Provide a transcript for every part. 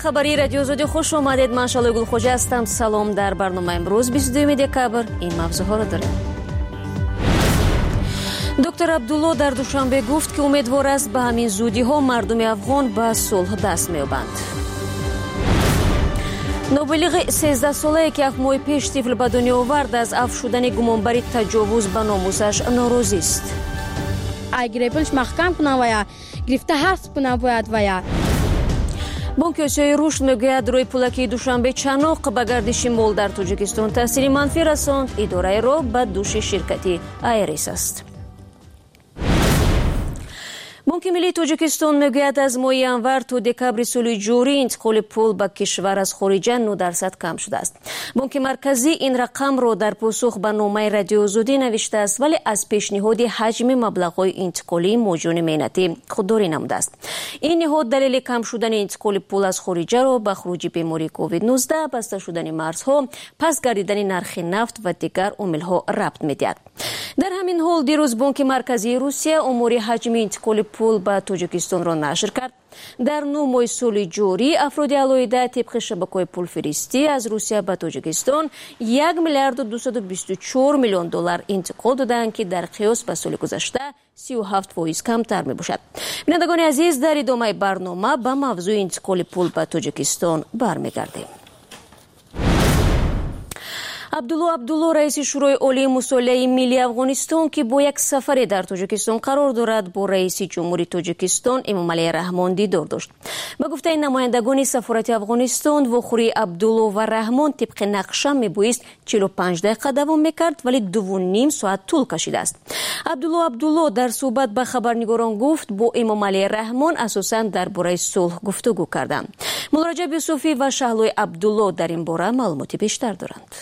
خبری رادیو آزادی خوش آمدید. من شالای گلخوجه هستم. سلام. در برنامه امروز 22 دکبر این موضوعها را داریم. دکتر عبدالله در دوشنبه گفت که امیدوار است به همین زودی ها مردم افغان به صلح دست می‌یابند. نابالغ 13 ساله که یک ماه پیش طفل به دنیا آورد از عفو شدن گمانبری تجاوز به ناموسش ناراضی است. گرفتنش محکم کنن و یا گرفته حبس کنن باید و یا بانک آسیای رشد میگوید روی پولکی دوشنبه چناق به گردش مال در تاجیکستان تاثیر منفی رساند. اداره را به دوش شرکتی ایریس است. بانک ملی تاجیکستان میگوید از ماه ینور تا دکبر سال جاری انتقال پول به کشور از خارج 9% کم شده است. بانک مرکزی این رقم را در پاسخ به نامه رادیو آزادی نوشته است، ولی از پیشنهاد حجم مبلغ‌های انتقالی موجود مینتی خودداری نموده است. این نهاد دلیل کم شدن انتقال پول از خارج را به خروج بیماری کووید 19، بسته شدن مرزها، پس گردیدن نرخ نفت و دیگر عامل‌ها ربط می‌دهد. در همین حال دیروز بانک مرکزی روسیه امور حجم انتقال پول به تاجیکستان را نشر کرد. در 9 ماه سال جاری افراد علایده طبق شبکه‌های پولفرستی از روسیه به تاجیکستان 1 میلیارد و 224 میلیون دلار انتقال دادند که در قیاس به سال گذشته 37% کمتر می باشد. بینندگان عزیز، در ادامه برنامه به موضوع انتقال پول به تاجیکستان برمیگردیم. عبدالله رئیس شورای عالی مصالحه ملی افغانستان که با یک سفر در تاجیکستان قرار دارد با رئیس جمهوری تاجیکستان امامعلی رحمان دیدار داشت. به گفته نمایندگان سفارت افغانستان، وخوری عبدالله و رحمان طبق نقشه میبایست 45 دقیقه دوام میکرد، ولی 2.5 ساعت طول کشیده است. عبدالله در صحبت به خبرنگاران گفت با امامعلی رحمان اساساً درباره صلح گفتگو کردند. مولارجب یوسفی و شهلای عبدالله در این باره معلوماتی بیشتر دارند.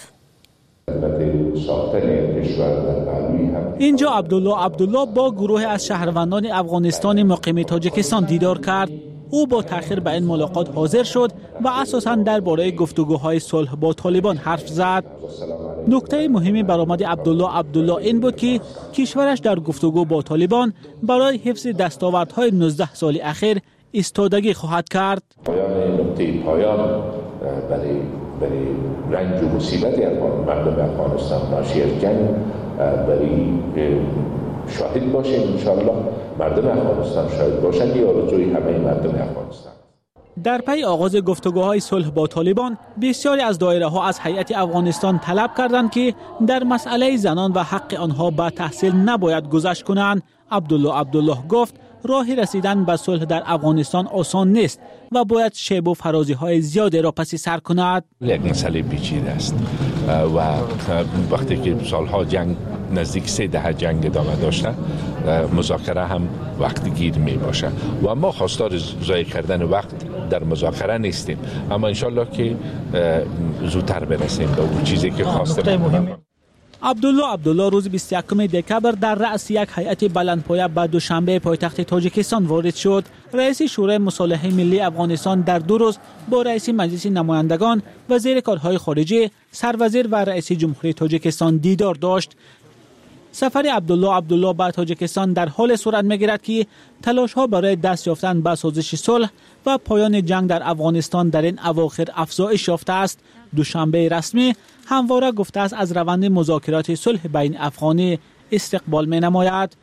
اینجا عبدالله با گروه از شهروندان افغانستان مقیم تاجیکستان دیدار کرد. او با تأخیر به این ملاقات حاضر شد و اساساً درباره گفتگوهای صلح با طالبان حرف زد. نکته مهمی برآمد عبدالله این بود که کشورش در گفتگو با طالبان برای حفظ دستاوردهای 19 سال اخیر ایستادگی خواهد کرد. پایان برای رنج و مصیبت مردم افغانستان ناشی از جنگ برای شاهد باشیم. انشاءالله مردم افغانستان شاهد باشند یا آرزوی همه مردم افغانستان. در پی آغاز گفتگوهای صلح با طالبان، بسیاری از دایره‌ها از هیئت افغانستان طلب کردند که در مسئله زنان و حق آنها به تحصیل نباید گذشت کنند. عبدالله گفت راه رسیدن به صلح در افغانستان آسان نیست و باید شیب و فرازی‌های زیادی را پس سر کند. یک مسئله پیچیده است و وقتی که سالها جنگ، نزدیک 3 دهه جنگ ادامه داشته، مذاکره هم وقت گیر می باشه و ما خواستار ضایع کردن وقت در مذاکره نیستیم، اما انشالله که زودتر برسیم به اون چیزی که خواستیم. عبدالله روز 21 دکبر در رأس یک هیئت بلندپایه به دوشنبه پایتخت تاجیکستان وارد شد. رئیس شورای مصالحه ملی افغانستان در 2 روز با رئیس مجلس نمایندگان، وزیر کارهای خارجه، سروزیر و رئیس جمهوری تاجیکستان دیدار داشت. سفر عبدالله به تاجیکستان در حال صورت می‌گیرد که تلاش‌ها برای دست یافتن به سازش صلح و پایان جنگ در افغانستان در این اواخر افزایش یافته است. دوشنبه رسمی همواره گفته است از روند مذاکرات صلح بین افغانی استقبال می‌نماید.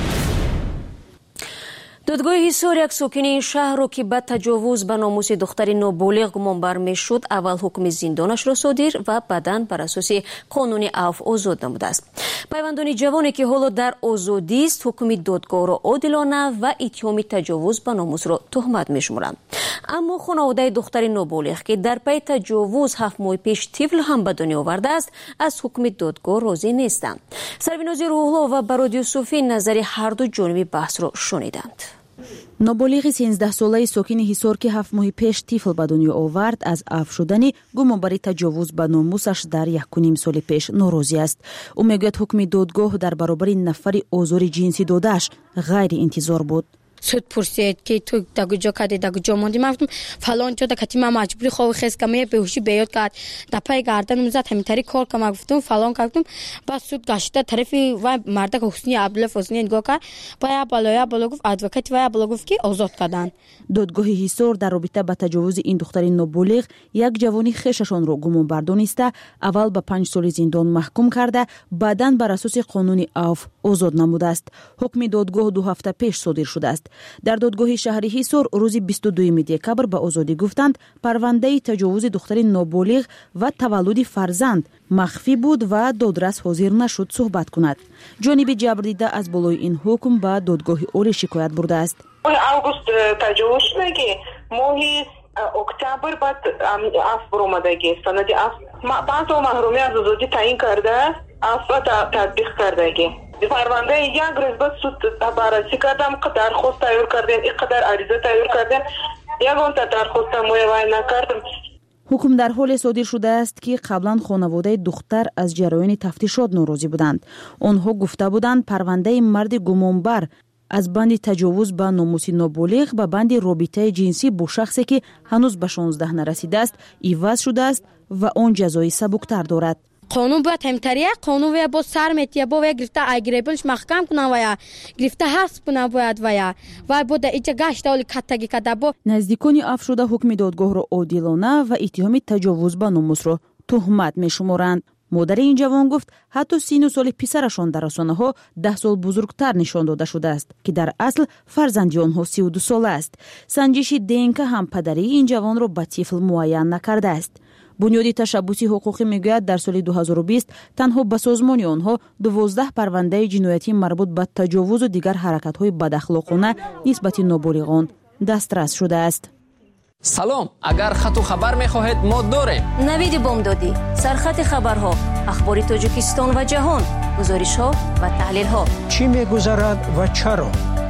دادگاه حصار یک ساکن این شهر را که به تجاوز به ناموس دختر نابالغ گمانبر میشد اول حکم زندانش را صادر و بعداً بر اساس قانون عفو آزاد نموده است. پیوندان جوانی که حالا در آزادی است حکم دادگاه را عادلانه و اتهام تجاوز به ناموس را تهمت میشمارند. اما خانواده دختر نابالغ که در پی تجاوز 7 ماه پیش طفل هم به دنیا آورده است از حکم دادگاه راضی نیستند. سرویناز روح‌الله و برادر یوسفی نظر هر دو جانب بحث را شنیدند. نابالغ 13 ساله ساکن حصار که 7 ماه پیش طفل به دنیا آورد از عفو شدن گمانبری تجاوز به ناموسش در 1.5 سال پیش ناراضی است. او میگوید حکم دادگاه در برابر نفر آزار جنسی داده‌اش غیر انتظار بود. سود پرسید که تو در کجا کردی در کجا موندی. من گفتم فلان جا که من مجبوری خواب خیس کمی بهوشی بیاد کرد در پای گردن میزد همینطوری کار که من گفتم فلان کردم. بعد سود گشته طرفی و مرد که حسنی عبدالله حسنی نگاه کرد بایا بالا گفت ادوکات و بالا گفت که آزاد کردن. دادگاه حصار در رابطه با تجاوز این دختر نابالغ یک جوانی خویششان را گمان بردانسته اول به 5 سال زندان محکوم کرده بعداً بر اساس قانون عفو آزاد نموده است. حکم دادگاه 2 هفته پیش صادر شده است. در دادگاه شهری حصار روز 22 دکبر به آزادی گفتند پرونده تجاوز دختر نابالغ و تولد فرزند مخفی بود و دادرس حاضر نشد صحبت کند. جانب جبردیده از بالای این حکم به دادگاه عالی شکایت برده است. август таҷовуз шудаги моҳи октябр баъд аф буромадаги санади аф 5 сол маҳрумӣ аз озодӣ таъин карда афа татбиқ кардаги парвандаи як рӯз ба суд баррасӣ кардам дархост тайёр кардем иқадар ариза тайёр кардем ягонта дархоста муайян накардем. حکم در حال صادر شده است که قبلا خانواده دختر از جریان تفتیشات ناراضی بودند. آنها گفته بودند پرونده مرد گمانبر از بند تجاوز به ناموس نابالغ به بند رابطه جنسی با شخصی که هنوز به 16 نرسیده است عوض شده است و آن جزای سبکتر دارد. قانون باید همتریه قانون ویا با سر میتیه با ویا گرفته اگریبلش محکم کنن ویا گرفته حبس کنن باید ویا و با در اینجا گشت اولی کتگی کده با نزدیکان عفو شده حکم دادگاه را عادلانه و اتهام تجاوز به ناموس را تهمت میشمارند. مادر این جوان گفت حتی سین سال پسرشان در رسانه‌ها 10 سال بزرگتر نشان داده شده است که در اصل فرزند آنها 32 ساله است. سنجش دینک هم پدری این جوان را به طفل معین نکرده است. بنیاد تشبوسی حقوقی میگوید در سال 2020 تنها به سازمان آنها 12 پرونده جنایتی مربوط به تجاوز و دیگر حرکت‌های بداخلاقانه نسبت نابالغان دسترس شده است. سلام، اگر خط و خبر می‌خواهید ما داریم. نوید بامدادی، سرخط خبرها، اخبار تاجیکستان و جهان، گزارش‌ها و تحلیل‌ها. چی می‌گذرد و چرا؟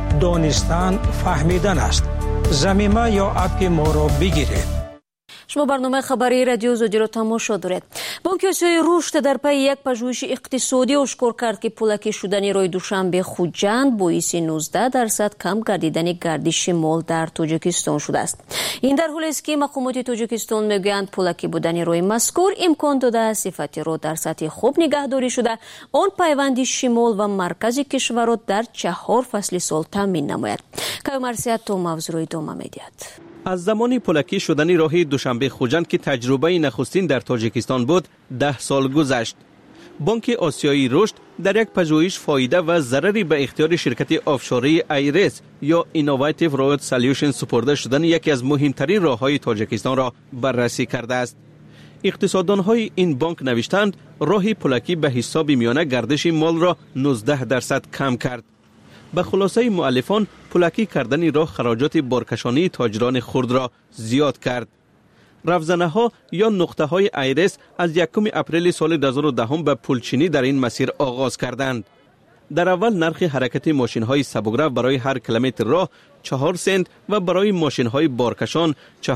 دانستن فهمیدن است. زمینه یا اپ ما را بگیرید. شما برنامه خبری رادیو زودی را تماشا دارید. بانک آسیای رشد در پی یک پژوهش اقتصادی اشکار کرد که پولکی شدن روی دوشنبه خوجند باعث 19% کم گردیدن گردش مال در تاجیکستان شده است. این در حالی است که مقامات تاجیکستان میگویند پولکی بودن روی مذکور امکان داده صفتی را در سطح خوب نگهداری شده آن پیوند شمال و مرکز کشور را در 4 فصل سال تامین نماید. کامرسیت تو موضوع ادامه میدهد. از زمان پولکی شدن راه دوشنبه خوجند که تجربه نخستین در تاجیکستان بود 10 سال گذشت. بانک آسیایی رشد در یک پژوهش فایده و ضرری به اختیار شرکت آفشوری آیرس یا اینوواتیو رود سولوشن سپرده شدن یکی از مهمترین راههای تاجیکستان را بررسی کرده است. اقتصاددان‌های این بانک نوشتند راه پولکی به حساب میانه گردش مال را 19% کم کرد. به خلاصه مؤلفان پولکی کردن راه خراجات بارکشانی تاجران خرد را زیاد کرد. رفزنه ها یا نقطه های آیرس از 1 اپریل سال 2010 به پولچینی در این مسیر آغاز کردند. در اول نرخ حرکت ماشین های سبکرو برای هر کیلومتر راه 4 سنت و برای ماشین های بارکشان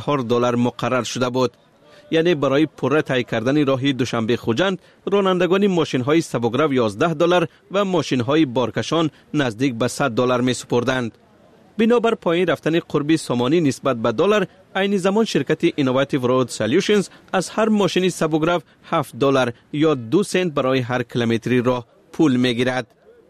$4 مقرر شده بود. یعنی برای پره طی کردن راه دوشنبه خوجند رانندگان ماشین های سبکرو $11 و ماشین های بارکشان نزدیک به $100 می سپردند. بنابر پایین رفتن قربی سامانی نسبت به دلار، عین زمان شرکت اینوواتیو رود سولوشنز از هر ماشین سبکرو $7 یا 2 سنت برای هر کیلومتری راه پول می گیرد.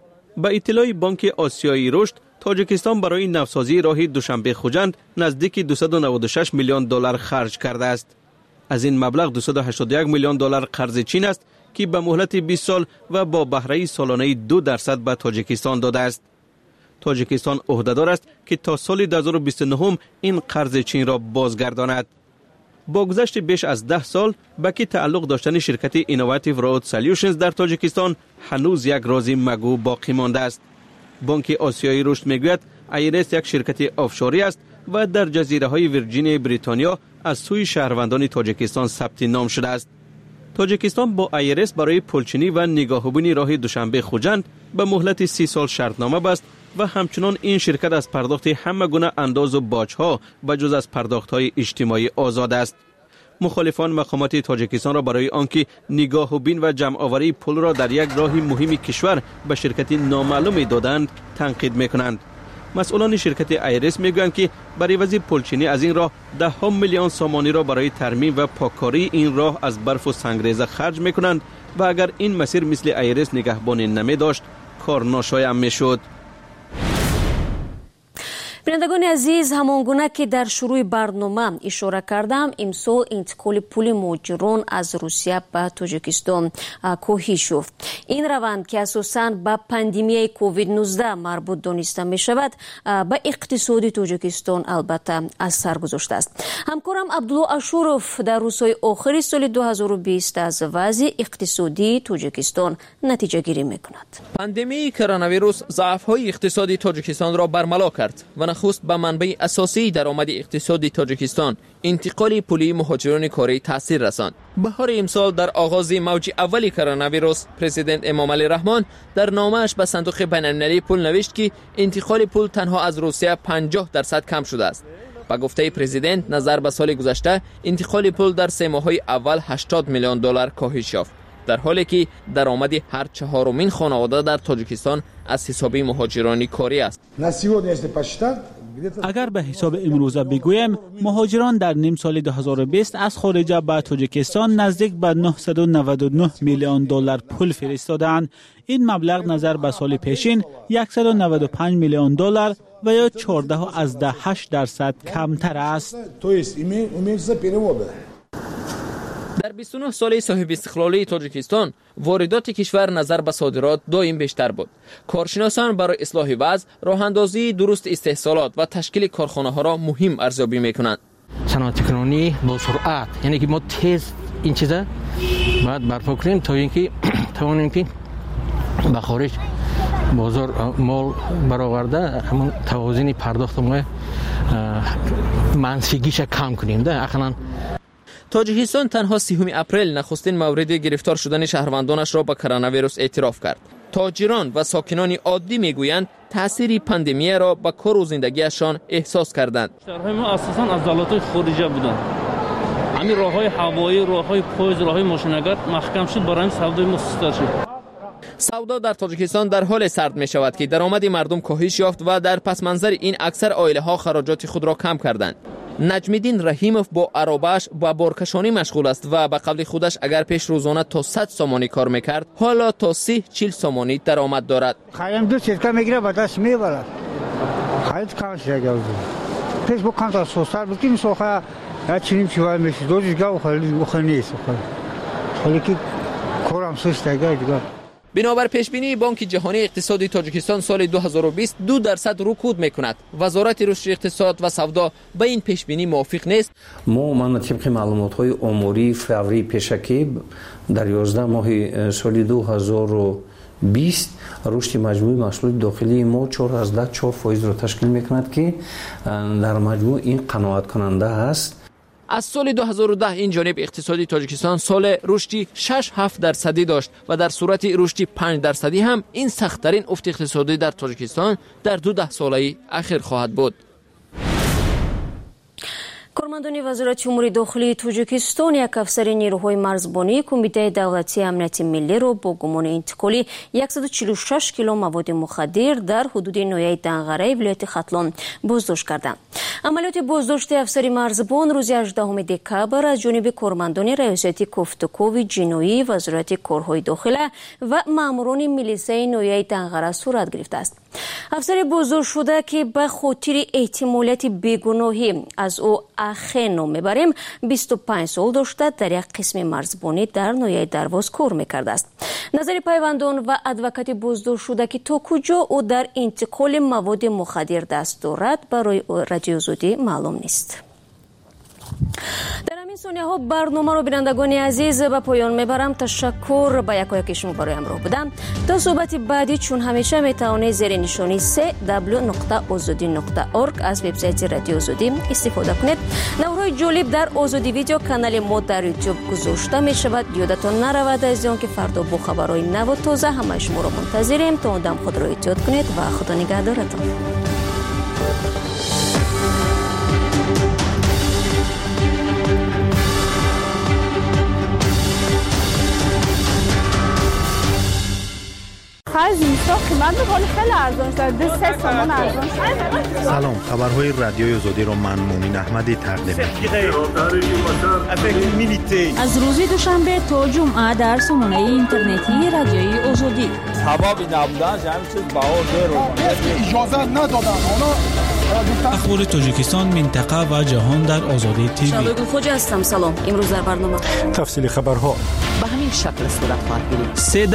با اطلاع بانک آسیایی رشد، تاجیکستان برای نوسازی راه دوشنبه خوجند نزدیک $296 میلیون خرج کرده است. از این مبلغ $281 میلیون قرض چین است که به مهلت 20 سال و با بهره سالانه 2% به تاجیکستان داده است. تاجیکستان عهده‌دار است که تا سال 2029 این قرض چین را بازگرداند. با گذشت بیش از 10 سال به کی تعلق داشتن شرکت اینوواتیو رود سولوشنز در تاجیکستان هنوز یک راز مگو باقی مانده است. بانک آسیایی رشد میگوید آیرس یک شرکت آفشوری است و در جزیره های ویرجینیا بریتانیا از سوی شهروندان تاجیکستان ثبت نام شده است. تاجیکستان با آیرس برای پولچینی و نگاهبینی راه دوشنبه خوجند به مهلت 30 سال شرطنامه بست و همچنان این شرکت از پرداخت همه گونه انداز و باج‌ها به جز از پرداخت‌های اجتماعی آزاد است. مخالفان مقامات تاجیکستان را برای آنکه نگاهبین و جمع‌آوری پول را در یک راه مهم کشور به شرکت نامعلوم دادند تنقید می‌کنند. مسئولان شرکت ایرس میگویند که برای عوض پلچینی از این راه 10 میلیون سامانی را برای ترمیم و پاککاری این راه از برف و سنگریزه خرج میکنند و اگر این مسیر مثل ایرس نگهبانی نمی داشت کار ناشایع میشد. بینندگان عزیز، همانگونه که در شروع برنامه اشاره کردم، امسال انتقال پول مهاجران از روسیه به تاجیکستان کاهش یافت. این روند که اساساً به پاندمی کووید 19 مربوط دانسته می شود، به اقتصاد تاجیکستان البته اثر گذاشته است. همکارم عبدالله اشورف در روزهای آخر سال 2020 از وضع اقتصادی تاجیکستان نتیجه گیری می کند. پاندمی کرونا ویروس ضعف‌های اقتصادی تاجیکستان را برملا کرد و نخست به منبع اساسی درآمد اقتصادی تاجیکستان انتقال پولی مهاجران کاری تاثیر رساند. بهار امسال در آغاز موج اولی کرونا ویروس، پرزیدنت امامعلی رحمان در نامه‌اش به صندوق بین‌المللی پول نوشت که انتقال پول تنها از روسیه 50% کم شده است. با گفته پرزیدنت، نظر به سال گذشته انتقال پول در 3 ماه‌های اول 80 میلیون دلار کاهش یافت، در حالی که درآمد هر چهارمین خانواده در تاجیکستان از حساب مهاجران کاری است. اگر به حساب امروزه بگویم، مهاجران در نیم سال 2020 از خارج به تاجیکستان نزدیک به 999 میلیون دلار پول فرستادند. این مبلغ نظر به سال پیشین 195 میلیون دلار و یا 14.8% کمتر است. در 29 سال صاحب استقلالی تاجیکستان، واردات کشور نظر به صادرات دائم بیشتر بود. کارشناسان برای اصلاح وضع، راه‌اندازی درست استحصالات و تشکیل کارخانه‌ها را مهم ارزیابی می‌کنند. صنعت کنونی با سرعت، یعنی که ما تیز این چیزا باید برپا کنیم تا اینکه توانیم که به خارج بازار مال برآورده همون توازن پرداخت ما منسیگیش کم کنیم. ده اخلاً تاجیکستان تنها 30 اپریل نخستین مورد گرفتار شدن شهروندانش را با کرونا ویروس اعتراف کرد. تاجران و ساکنان عادی میگویند تأثیر پاندمی را با کار و زندگیشان احساس کردند. شهرهای ما اساساً از دولت‌های خارجی بودند. همین راه‌های هوایی، راه‌های پاییز، راه‌های ماشین‌گرد محکم شد، برای سودای ما سست شد. سودا در تاجیکستان در حال سرد می شود که درآمد مردم کاهش یافت و در پس منظر این اکثر عائله‌ها خراجات خود را کم کردند. نجم‌الدین رحیموف با عرابه‌اش با بارکشانی مشغول است و به قول خودش اگر پیش روزانه تا 100 سامانی کار میکرد، حالا تا 30-40 سامانی درآمد دارد. خریم دو چرکه میگیره با دست میبرد. خرید کمش دیگه. پیش با کانتا سوسار بودیم سوخه چنین چیزا میشه. دو دیگه خیلی نیست. خیلی که کارم سست دیگه. بنابر پیشبینی بانک جهانی اقتصادی تاجیکستان سال 2020 2% رکود میکند. وزارت رشد اقتصاد و سودا با این پیشبینی موافق نیست. ما طبق معلومات‌های آماری فوری پیشکی در 11 ماه سال 2020 رشد مجموعی محصولات داخلی ما 4.4% را تشکیل میکند که در مجموع این قناعت کننده است. از سال 2010 این جانب اقتصادی تاجیکستان سال رشدی 6.7% داشت و در صورت رشدی 5% هم این سخت‌ترین افت اقتصادی در تاجیکستان در 12 ساله اخیر خواهد بود. کارمندان وزارت امور داخلی تاجیکستان یک افسر نیروهای مرزبانی کمیته دولتی امنیت ملی را با گمان انتقال 146 کیلو مواد مخدر در حدود ناحیه دنغره ولایت ختلان بازداشت کردند. عملیات بازداشت افسر مرزبان روز 18 دکبر از جانب کارمندان ریاست گفتگوی جنایی وزارت کارهای داخله و ماموران میلیسای ناحیه دنغره صورت گرفته است. افسر بازداشت شده که به خاطر احتمالیت بیگناهی از او اخه نام میبریم 25 سال داشته در یک قسم مرزبانی در ناحیه درواز کار میکرده است. نظر پیوندان و ادوکات بازداشت شده که تا کجا او در انتقال مواد مخدر دست دارد برای رادیو آزادی معلوم نیست. در همین ثانیه ها برنامه رو بینندگان عزیز به پایان میبرم. تشکر به یکایک شما برای همراه بودن. تا صحبت بعدی چون همیشه میتوانید زیر نشانی www.azadi.org از وبسایت رادیو آزادی استفاده کنید. نورهای جالب در آزادی ویدیو کانال ما در یوتیوب گذاشته می شود. یادتان نرود از آن که فردا با خبرهای نو و تازه همه شما را منتظریم. تا اون دم خود را احتیاط کنید و خدا نگهدارتان. خرج میسا قیمت ولی خیلی ارزان شده 3 تومان ارزان شده. سلام، خبرهای رادیوی آزادی رو من مومین احمدی تقدیم می‌کنم. از روز دوشنبه تا جمعه در سامانه اینترنتی رادیوی آزادی. هوا نبودن همین چیز بهار اجازه ندادن. اخبار تاجیکستان، منطقه و جهان در آزادی تیوی. شادو خوجا هستم. سلام. امروز در برنامه تفصیل خبرها به همین شکل صورت خواهد گرفت.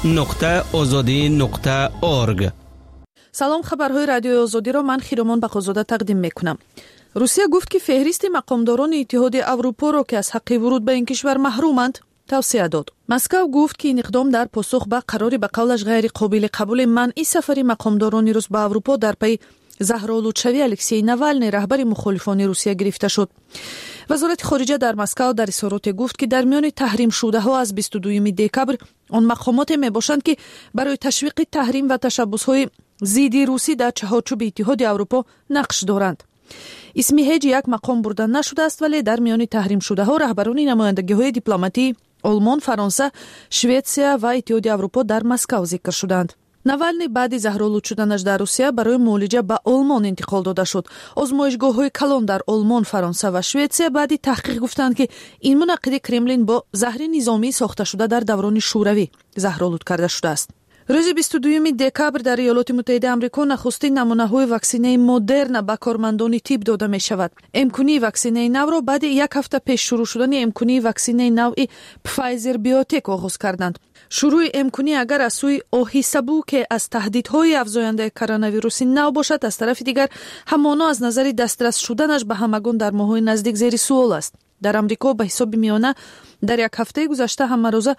www.azadi.org. سلام، خبرهای رادیوی آزادی را من خیرمان بقازاده تقدیم میکنم. روسیه گفت که فهرست مقامداران اتحاد اروپا را که از حق ورود به این کشور محرومند توصیه داد. مسکو گفت که این اقدام در پاسخ به قراری به قولش غیر قابل قبول منع سفر مقامداران روس به اروپا در پی زهرآلودشوی الکسی ناوالنی رهبر مخالفان روسیه گرفته شد. وزارت خارجه در مسکو در اظهارات گفت که در میان تحریم شده ها از 22 دکبر آن مقامات می باشند که برای تشویق تحریم و تشبث های ضد روسی در چهارچوب اتحاد اروپا نقش دارند. اسم هیچ یک مقام برده نشده است، ولی در میان تحریم شده ها رهبران نمایندگی های دیپلماتی آلمان، فرانسه، شویتسیا و اتحاد اروپا در مسکو ذکر شدند. ناوالنی بعد زهرآلود شدنش در روسیه برای معالجه به آلمان انتقال داده شد. آزمایشگاه‌های کلان در آلمان، فرانسه و شویتسیا بعد تحقیق گفتند که این منعقد کرملین با زهر نظامی ساخته شده در دوران شوروی زهرآلود کرده شده است. روز 22 دکبر در ایالات متحده آمریکا نخستین نمونه‌های واکسینه مدرن به کارمندان طب داده می شود. امکانی واکسینه نو را بعد یک هفته پیش شروع شدن امکانی واکسینه نو پفایزر بیوتک آغاز کردند. شروع امکانی اگر از سوی آهسته که از تهدیدهای افزاینده کرونا ویروس نو باشد، از طرف دیگر همانا از نظر دسترس شدنش به همگان در ماه‌های نزدیک زیر سوال است. در امریکا به حساب میانه در یک هفته گذشته همه روزه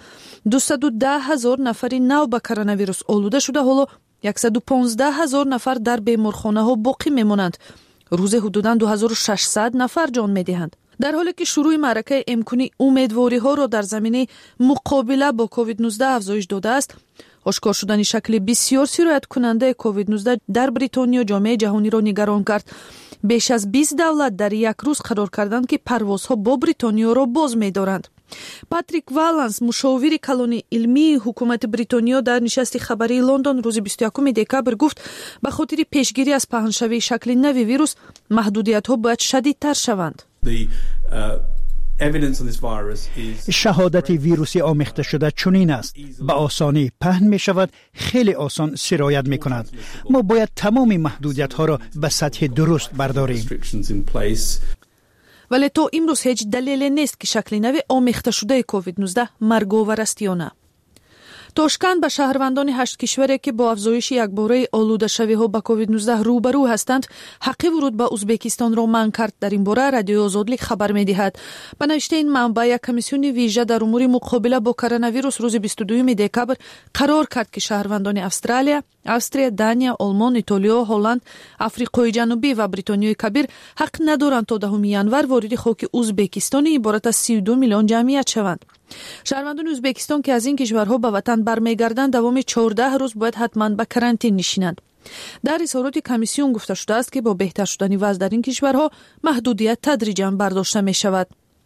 210,000 نفر نو به کرونا ویروس آلوده شده، حالا 115,000 نفر در بیمارخانه ها باقی میمانند. روز حدوداً 2600 نفر جان میدهند. در حالی که شروع معرکه امکانی امیدواری ها را در زمینه مقابله با کووید 19 افزایش داده است، آشکار شدن شکل بسیار سرایت کننده کووید 19 در بریتانیا جامعه جهانی را نگران کرد. بیش از 20 دولت در یک روز قرار کردند که پروازها با بریتانیا را باز می‌دارند. پاتریک والنس، مشاور کلان علمی حکومت بریتانیا، در نشست خبری لندن روز 21 دکبر گفت به خاطر پیشگیری از پهنشوی شکل نو ویروس محدودیت‌ها باید شدیدتر شوند. شهادت ویروسی آمیخته شده چنین است: به آسانی پهن می شود، خیلی آسان سرایت می کند. ما باید تمام محدودیت ها را به سطح درست برداریم. ولی تا امروز هیچ دلیلی نیست که شکل نو آمیخته شده کووید 19 مرگ‌آور است یا نه. تاشکند به شهروندان 8 کشوری که با افزایش یکباره آلوده شوی ها به کووید 19 روبرو هستند حق ورود به ازبکستان را منع کرد. در این باره رادیو آزادی خبر می‌دهد. به نوشته این منبع، یک کمیسیون ویژه در امور مقابله با کرونا ویروس روز 22 دکبر قرار کرد که شهروندان استرالیا، دانیا، آلمان، ایتالیا، هلند، آفریقای جنوبی و بریتانیای کبیر حق ندارند تا 10 ژانویه وارد خاک ازبکستان عبارت از 32 میلیون جمعیت شوند. شهروندان ازبکستان که از این کشورها به وطن برمیگردند دوام 14 روز باید حتما به کرانتین نشینند. در اظهارات کمیسیون گفته شده است که با بهتر شدن وضع در این کشورها محدودیت تدریجاً برداشته می شود.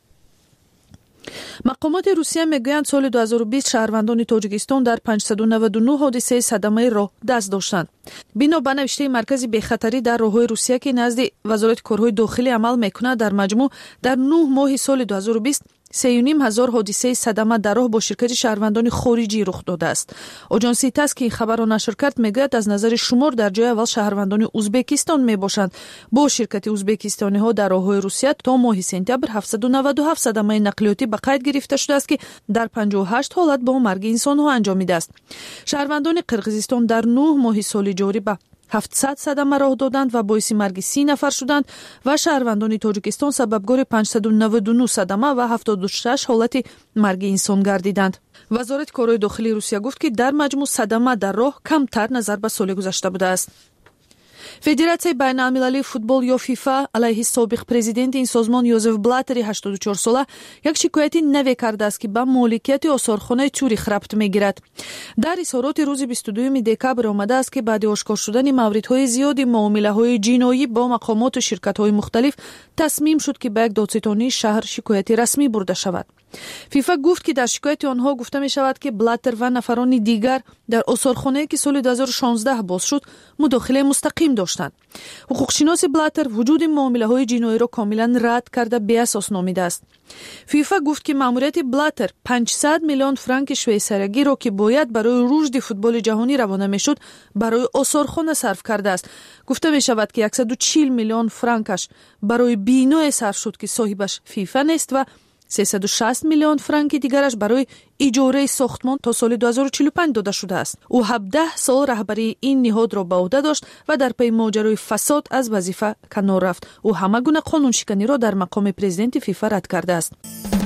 مقامات روسیه میگویند سال 2020 شهروندان تاجیکستان در 599 حادثه صدمه راه دست داشتند. بنا به نوشته مرکز بی‌خطری در راههای روسیه که نزد وزارت کارهای داخلی عمل میکند، در مجموع در 9 ماه سال 2020 3,500 حادثه صدمه در راه با شرکت شهروندان خارجی رخ داده است. آژانس تاس که این خبر را نشر کرد میگوید از نظر شمار در جای اول شهروندان ازبکستان میباشند. با شرکت ازبکستانی ها در راههای روسیه تا ماه سپتامبر 797 صدمه نقلیاتی به قید گرفته شده است که در 58 حالت با مرگ انسان ها انجامیده است. شهروندان قرقیزستان در 9 ماه سال جاری به 700 صدمه راه دادند و باعث مرگ 30 نفر شدند و شهروندان تاجیکستان سببگار 599 صدمه و 76 حالت مرگ انسان گردیدند. وزارت کارهای داخلی روسیه گفت که در مجموع صدمه در راه کمتر نظر به سال گذشته بوده است. فدراسیون بین‌المللی فوتبال یا فیفا علیه سابق پرزیدنت این سازمان یوزف بلاتر 84 ساله یک شکایتی نوی کرده است که به مالکیت آثارخانه چوریخ ربط می‌گیرد. در اظهارات روز 22 دکبر آمده است که بعد آشکار شدن موردهای زیادی معامله‌های جنایی با مقامات و شرکت‌های مختلف تصمیم شد که به یک دادستانی شهر شکایتی رسمی برده شود. فیفا گفت که در شکایت آنها گفته می شود که بلاتر و نفران دیگر در آثارخانه‌ای که سال 2016 باز شد مداخله مستقیم داشتند. حقوقشناس بلاتر وجود معامله‌های جنایی را کاملا رد کرده بی اساس نامیده است. فیفا گفت که ماموریت بلاتر 500 میلیون فرانک شویساریگی را که باید برای رشد فوتبال جهانی روانه میشد برای آثارخانه صرف کرده است. گفته می شود که 140 میلیون فرانکش برای بینای صرف شد که صاحبش فیفا نیست و 360 میلیون فرانک دیگرش برای اجاره ساختمان تا سال 2045 داده شده است. او 17 سال رهبری این نهاد را به عهده داشت و در پی ماجرای فساد از وظیفه کنار رفت. او همه گونه قانون شکنی را در مقام پرزیدنت فیفا رد کرده است.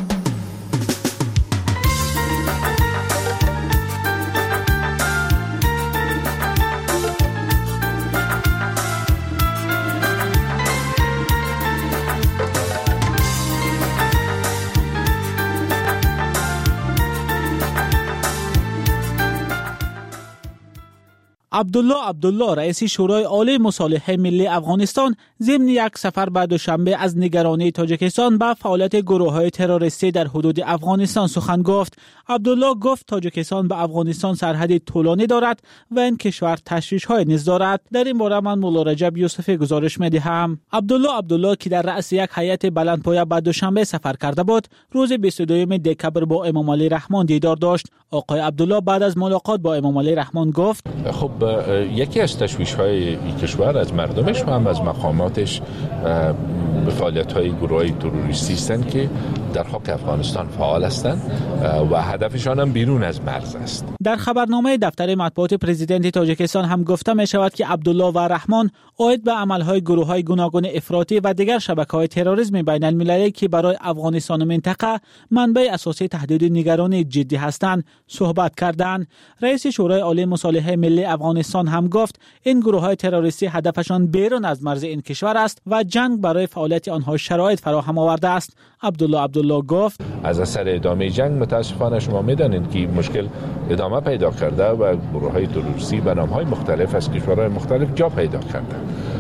عبدالله رئیس شورای عالی مصالحه ملی افغانستان ضمن یک سفر به دوشنبه از نگرانی تاجیکستان به فعالیت گروه‌های تروریستی در حدود افغانستان سخن گفت. عبدالله گفت تاجیکستان به افغانستان سرحد طولانی دارد و این کشور تشویش‌های نیز دارد. در این باره من مولا رجب یوسفی گزارش می‌دهم. عبدالله که در رأس یک هیئت بلندپایه به دوشنبه سفر کرده بود، روز 22 دکبر با امام علی رحمان دیدار داشت. آقای عبدالله بعد از ملاقات با امام علی رحمان گفت: خب یکی از تشویش‌های این کشور از مردمش و هم از مقاماتش فعالیت‌های گروه‌های تروریستی هستند که در خاک افغانستان فعال هستند و هدفشان هم بیرون از مرز است. در خبرنامه دفتر مطبوعات پرزیدنت تاجیکستان هم گفته می شود که عبدالله و رحمان عاید به عمل‌های گروه‌های گوناگون افراطی و دیگر شبکه‌های تروریسم بین المللی که برای افغانستان و منطقه منبع اساسی تهدید و نگرانی جدی هستند صحبت کردند. رئیس شورای عالی مصالحه ملی افغانستان هم گفت این گروه‌های تروریستی هدفشان بیرون از مرز این کشور است و جنگ برای فعالیت آنها شرایط فراهم آورده است. عبدالله گفت: از اثر ادامه جنگ متاسفانه شما می‌دانید که مشکل ادامه پیدا کرده و گروه‌های تروریستی به نام‌های مختلف از کشورهای مختلف جا پیدا کرده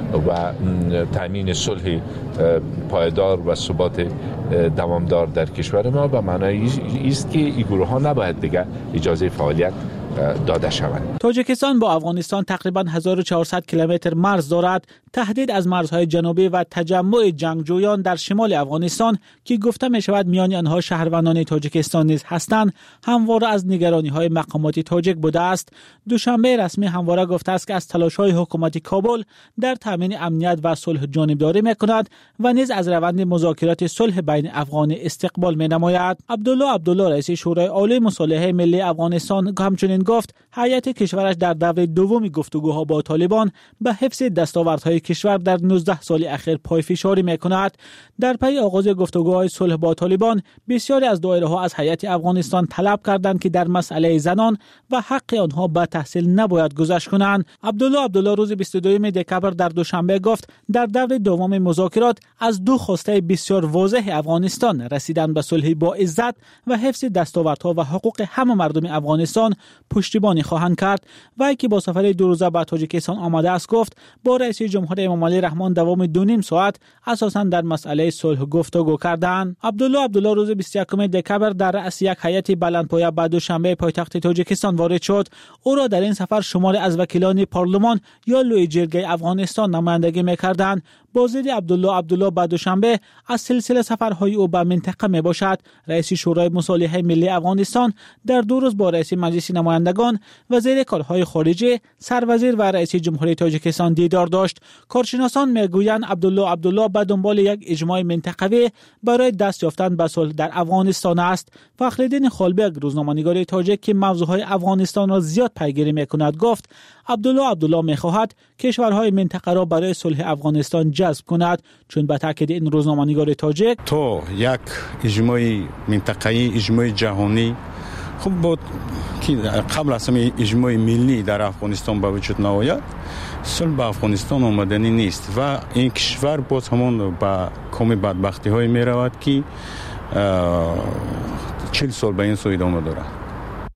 و تامین صلح پایدار و ثبات دوامدار در کشور ما به معنای است که این گروه‌ها نباید دیگر اجازه فعالیت داده شوند. تاجیکستان با افغانستان تقریباً 1400 کیلومتر مرز دارد. تهدید از مرزهای جنوبی و تجمع جنگجویان در شمال افغانستان که گفته می شود میان آنها شهروندان تاجیکستان نیز هستند همواره از نگرانی‌های مقامات تاجیک بوده است. دوشنبه رسمی همواره گفته است که از تلاش‌های حکومت کابل در تامین امنیت و صلح جانبداری می‌کند و نیز از روند مذاکرات صلح بین افغان استقبال می‌نماید. عبدالله رئیس شورای عالی مصالحه ملی افغانستان همچنین گفت هیئت کشورش در دور دوم گفتگوها با طالبان به حفظ دستاوردهای کشور در 19 سال اخیر پایفشاری می‌کند. در پی آغاز گفتگوهای صلح با طالبان بسیاری از دایره‌ها از هیئت افغانستان طلب کردند که در مسئله زنان و حق آنها به تحصیل نباید گذشت کنند. عبدالله روز 22 دکبر در دوشنبه گفت در دور دوم مذاکرات از دو خواسته بسیار واضح افغانستان رسیدن به صلح با عزت و حفظ دستاوردها و حقوق همه مردم افغانستان پشتیبانی خواهند کرد. و که با سفر 2 روزه به تاجیکستان آمده است گفت با رئیس جمهور امام علی رحمان دوام 2.5 ساعت اساساً در مسئله صلح گفتگو کردند. عبدالله روز 21 دکبر در رأس یک هیئت بلندپایه به دوشنبه پایتخت تاجیکستان وارد شد. او را در این سفر شماری از وکیلان پارلمان یا لوی جرگه افغانستان نمایندگی می‌کردند. بازدید عبدالله به دوشنبه از سلسله سفرهای او به منطقه می باشد. رئیس شورای مصالحه ملی افغانستان در 2 روز با رئیس مجلس نمایندگان، وزیر کارهای خارجه، سروزیر و رئیس جمهوری تاجیکستان دیدار داشت. کارشناسان میگویند عبدالله به دنبال یک اجماع منطقوی برای دست یافتن به صلح در افغانستان است. فخرالدین خالبگ روزنامه‌نگار تاجیک که موضوعهای افغانستان را زیاد پیگیری می‌کند گفت عبدالله می‌خواهد کشورهای منطقه را برای صلح افغانستان جذب کند، چون به تاکید این روزنامه‌نگار تاجیک تو یک اجماع منطقه‌ای، اجماع جهانی خب بود که قبل از همه اجماع ملی در افغانستان به وجود نآید صلح به افغانستان آمدنی نیست و این کشور باز همون به کام بدبختی های می رود که 40 سال به این سو ادامه دارد.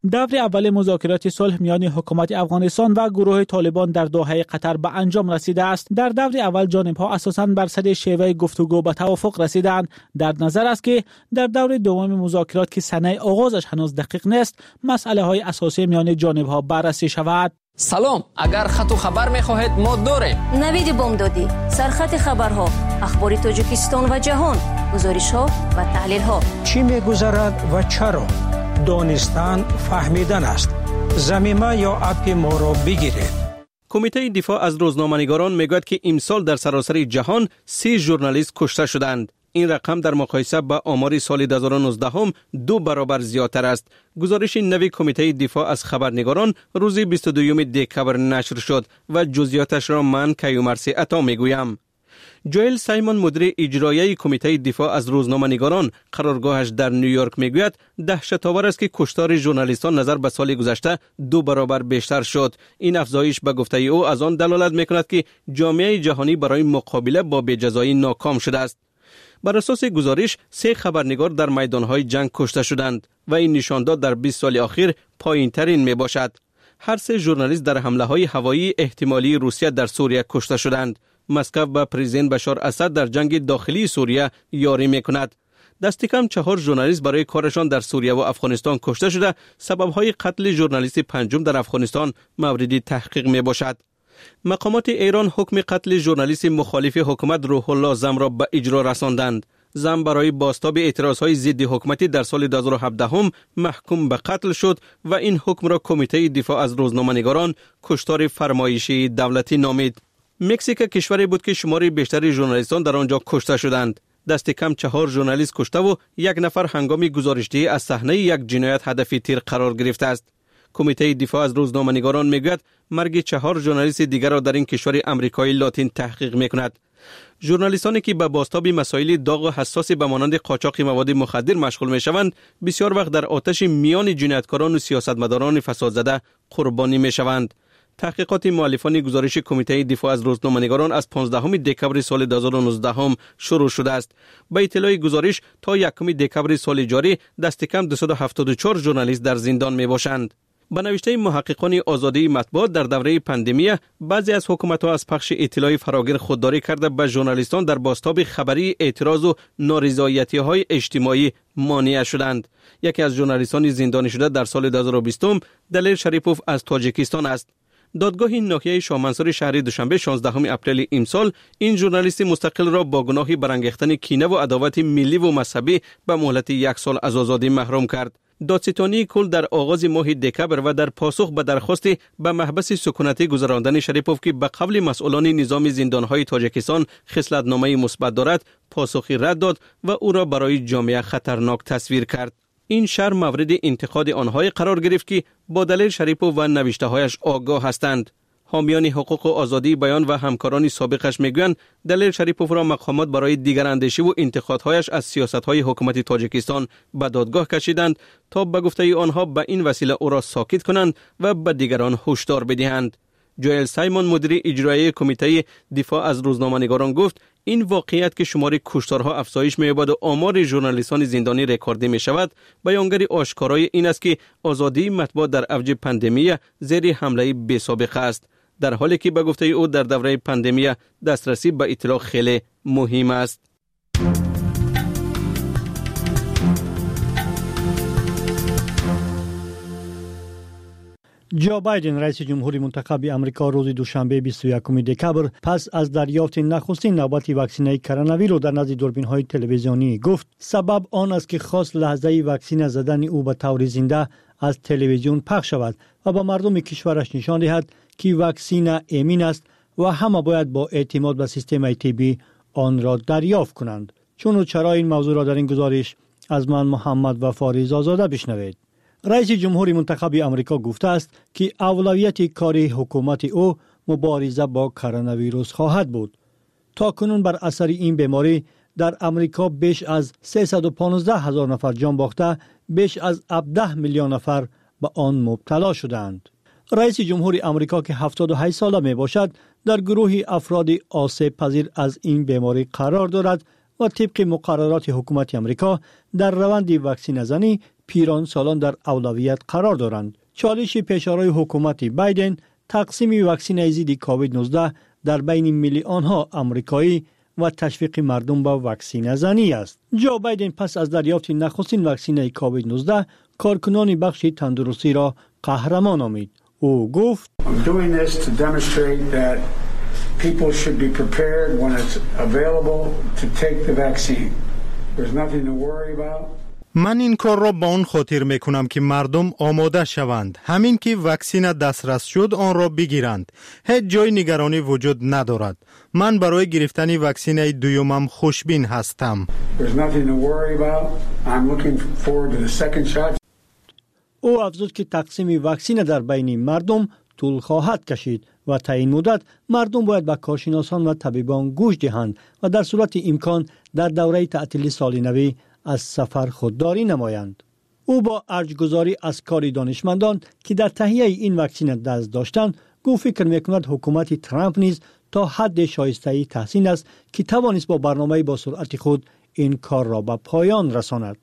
دور اول مذاکرات صلح میان حکومت افغانستان و گروه طالبان در دوحه قطر به انجام رسیده است. در دور اول جانب‌ها اساساً بر سر شیوه گفتگو به توافق رسیدند. در نظر است که در دور دوم مذاکرات که سنه آغازش هنوز دقیق نیست، مسئله‌های اساسی میان جانب‌ها بررسی شود. سلام، اگر خط و خبر می‌خواهید ما داریم. نوید بامدادی، سرخط خبرها، اخبار تاجیکستان و جهان، گزارش‌ها و تحلیل‌ها. چی می‌گذرد و چرا؟ دانستن فهمیدن است. زمینه یا اپ ما را بگیرید. کمیته دفاع از روزنامه‌نگاران میگوید که امسال در سراسر جهان 30 ژورنالیست کشته شدند. این رقم در مقایسه با آمار سال 2019 هم 2 برابر زیادتر است. گزارش نوی کمیته دفاع از خبرنگاران روز 22 دکبر نشر شد و جزئیاتش را من کیومرثی عطا میگویم. جوئل سایمون مدیر اجرایی کمیته دفاع از روزنامه‌نگاران قرارگاهش در نیویورک میگوید دهشت‌آور است که کشتار ژورنالیستان نظر به سال گذشته 2 برابر بیشتر شد. این افزایش به گفته او از آن دلالت میکند که جامعه جهانی برای مقابله با بی‌جزایی ناکام شده است. بر اساس گزارش 3 خبرنگار در میدان‌های جنگ کشته شدند و این نشان داد در 20 سال اخیر پایین‌ترین میباشد. هر 3 ژورنالیست در حمله‌های هوایی احتمالی روسیه در سوریه کشته شدند. مسکو با پرزیدنت بشار اسد در جنگ داخلی سوریه یاری میکند. دست کم 4 ژورنالیست برای کارشان در سوریه و افغانستان کشته شده. سبب‌های قتل ژورنالیست پنجم در افغانستان مورد تحقیق میباشد. مقامات ایران حکم قتل ژورنالیست مخالف حکومت روح الله زم را به اجرا رساندند. زم برای بازتاب اعتراضهای ضد حکومتی در سال 2017 هم محکوم به قتل شد و این حکم را کمیته دفاع از روزنامه‌نگاران کشتار فرمایشی دولتی نامید. مکزیک کشوری بود که شمار بیشتر ژورنالیستان در آنجا کشته شدند. دست کم 4 ژورنالیست کشته و 1 نفر هنگام گزارشدهی از صحنه یک جنایت هدف تیر قرار گرفته است. کمیته دفاع از روزنامه‌نگاران میگوید مرگ 4 ژورنالیست دیگر را در این کشور آمریکایی لاتین تحقیق میکند. ژورنالیستانی که به بازتاب مسائل داغ و حساس به مانند قاچاق مواد مخدر مشغول میشوند، بسیار وقت در آتش میان جنایتکاران و سیاستمداران فسادزده قربانی میشوند. تحقیقات مؤلفان گزارش کمیته دفاع از روزنامه‌نگاران از 15 دکبر سال 2019 هم شروع شده است. با اطلاع گزارش تا 1 دکبر سال جاری دست کم 274 ژورنالیست در زندان میباشند. با نوشته محققان آزادی مطبوعات در دوره پاندمی، بعضی از حکومت‌ها از پخش اطلاع فراگیر خودداری کرده به ژورنالیستان در بازتاب خبری اعتراض و نارضایتی‌های اجتماعی مانع شدند. یکی از ژورنالیستان زندانی شده در سال 2020 دلیل شریپوف از تاجیکستان است. دادگاه ناحیه شاه منصور شهری دوشنبه 16 اپریل امسال این ژورنالیست مستقل را با گناه برانگیختن کینه و عداوت ملی و مذهبی به مهلت 1 سال از آزادی محروم کرد. دادستانی کل در آغاز ماه دکبر و در پاسخ به درخواست به محبس سکونتی گذراندن شریپوف که به قبل مسئولان نظام زندانهای تاجیکستان خصلت‌نامه مثبت دارد پاسخی رد داد و او را برای جامعه خطرناک تصویر کرد. این شهر مورد انتقاد آنهای قرار گرفت که با دلیل شریپوف و نوشته‌هایش آگاه هستند. حامیان حقوق و آزادی بیان و همکاران سابقش میگویند دلیل شریپوف را مقامات برای دیگراندیشی و انتقادهایش از سیاست‌های حکومت تاجیکستان به دادگاه کشیدند تا به گفته آنها به این وسیله او را ساکت کنند و به دیگران هشدار بدهند. جوئل سایمون مدیر اجرایی کمیته دفاع از روزنامه‌نگاران گفت این واقعیت که شمار کشتارها افزایش می‌یابد و آمار ژورنالیستان زندانی رکوردی می‌شود بیانگر آشکارای این است که آزادی مطبوعات در اوج پاندمی زیر حمله بی‌سابقه است، در حالی که به گفته او در دوره پاندمی دسترسی به اطلاع خیلی مهم است. جو بایدن رئیس جمهوری منتخب آمریکا روز دوشنبه 21 دکبر پس از دریافت نخستین نوبت واکسینه کرونا ویروس در نزد دوربین‌های تلویزیونی گفت سبب آن است که خواست لحظه واکسینه زدن او به طور زنده از تلویزیون پخش شود و به مردم کشورش نشان دهد که واکسینه امین است و همه باید با اعتماد به سیستم طبی آن را دریافت کنند. چون و چرا این موضوع را در این گزارش از من محمد وفاری آزاده بشنوید. رئیس جمهوری منتخب آمریکا گفته است که اولویت کاری حکومت او مبارزه با کرونا ویروس خواهد بود. تا کنون بر اثر این بیماری در آمریکا بیش از 315,000 نفر جان باخته، بیش از 17 میلیون نفر به آن مبتلا شدند. رئیس جمهوری آمریکا که 78 ساله می باشد در گروه افراد آسیب پذیر از این بیماری قرار دارد و طبق مقررات حکومت آمریکا در روند واکسینه زنی پیران سالان در اولویت قرار دارند. چالش پیشروی حکومت بایدن تقسیم واکسن ضد کووید 19 در بین میلیون ها آمریکایی و تشویق مردم به واکسن زنی است. جو بایدن پس از دریافت نخستین واکسن کووید 19 کارکنان بخش تندرستی را قهرمان نامید. او گفت people should be prepared when it's available to take the vaccine. There's nothing to worry about. من این کار را با آن خاطر میکنم که مردم آماده شوند. همین که واکسن دسترس شد آن را بگیرند. هیچ جای نگرانی وجود ندارد. من برای گرفتن واکسن دومم خوشبین هستم. There's nothing to worry about. I'm looking forward to the second shot. او افزود که تقسیم واکسن در بین مردم طول خواهد کشید و تا این مدت مردم باید به کارشناسان و طبیبان گوش دهند و در صورت امکان در دوره تعطیل سال نو از سفر خودداری نمایند. او با ارجگذاری از کار دانشمندان که در تهیه این واکسن دست داشتند گفت فکر میکند حکومت ترامپ نیز تا حد شایسته تحسین است که توانست با برنامه با سرعت خود این کار را به پایان رساند.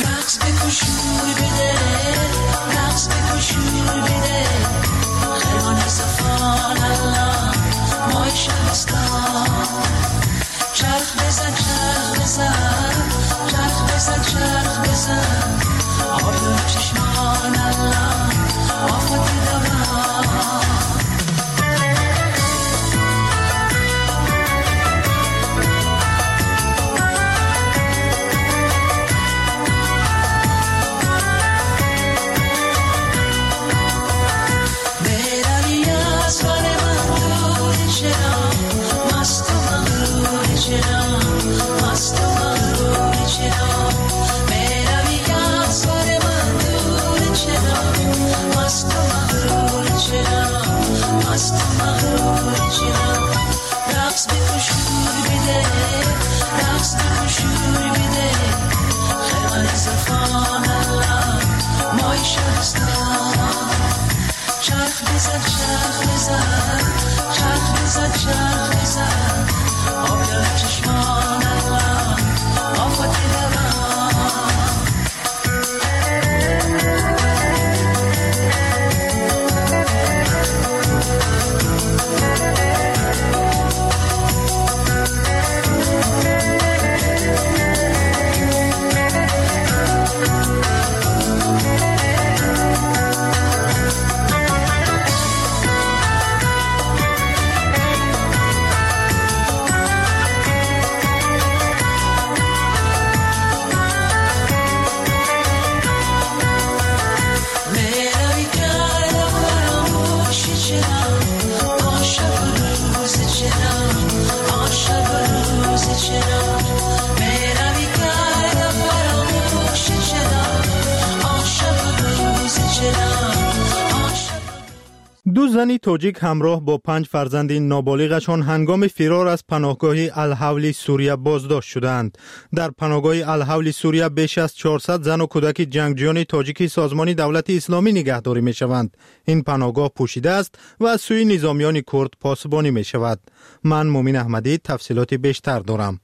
دو زن تاجیک همراه با 5 فرزند نابالغشان هنگام فرار از پناهگاه الحول سوریه بازداشت شدند. در پناهگاه الحول سوریه بیش از 400 زن و کودک جنگجویان تاجیک سازمان دولت اسلامی نگهداری می شوند. این پناهگاه پوشیده است و از سوی نظامیان کرد پاسبانی می شود. من مومن احمدی تفصیلات بیشتر دارم.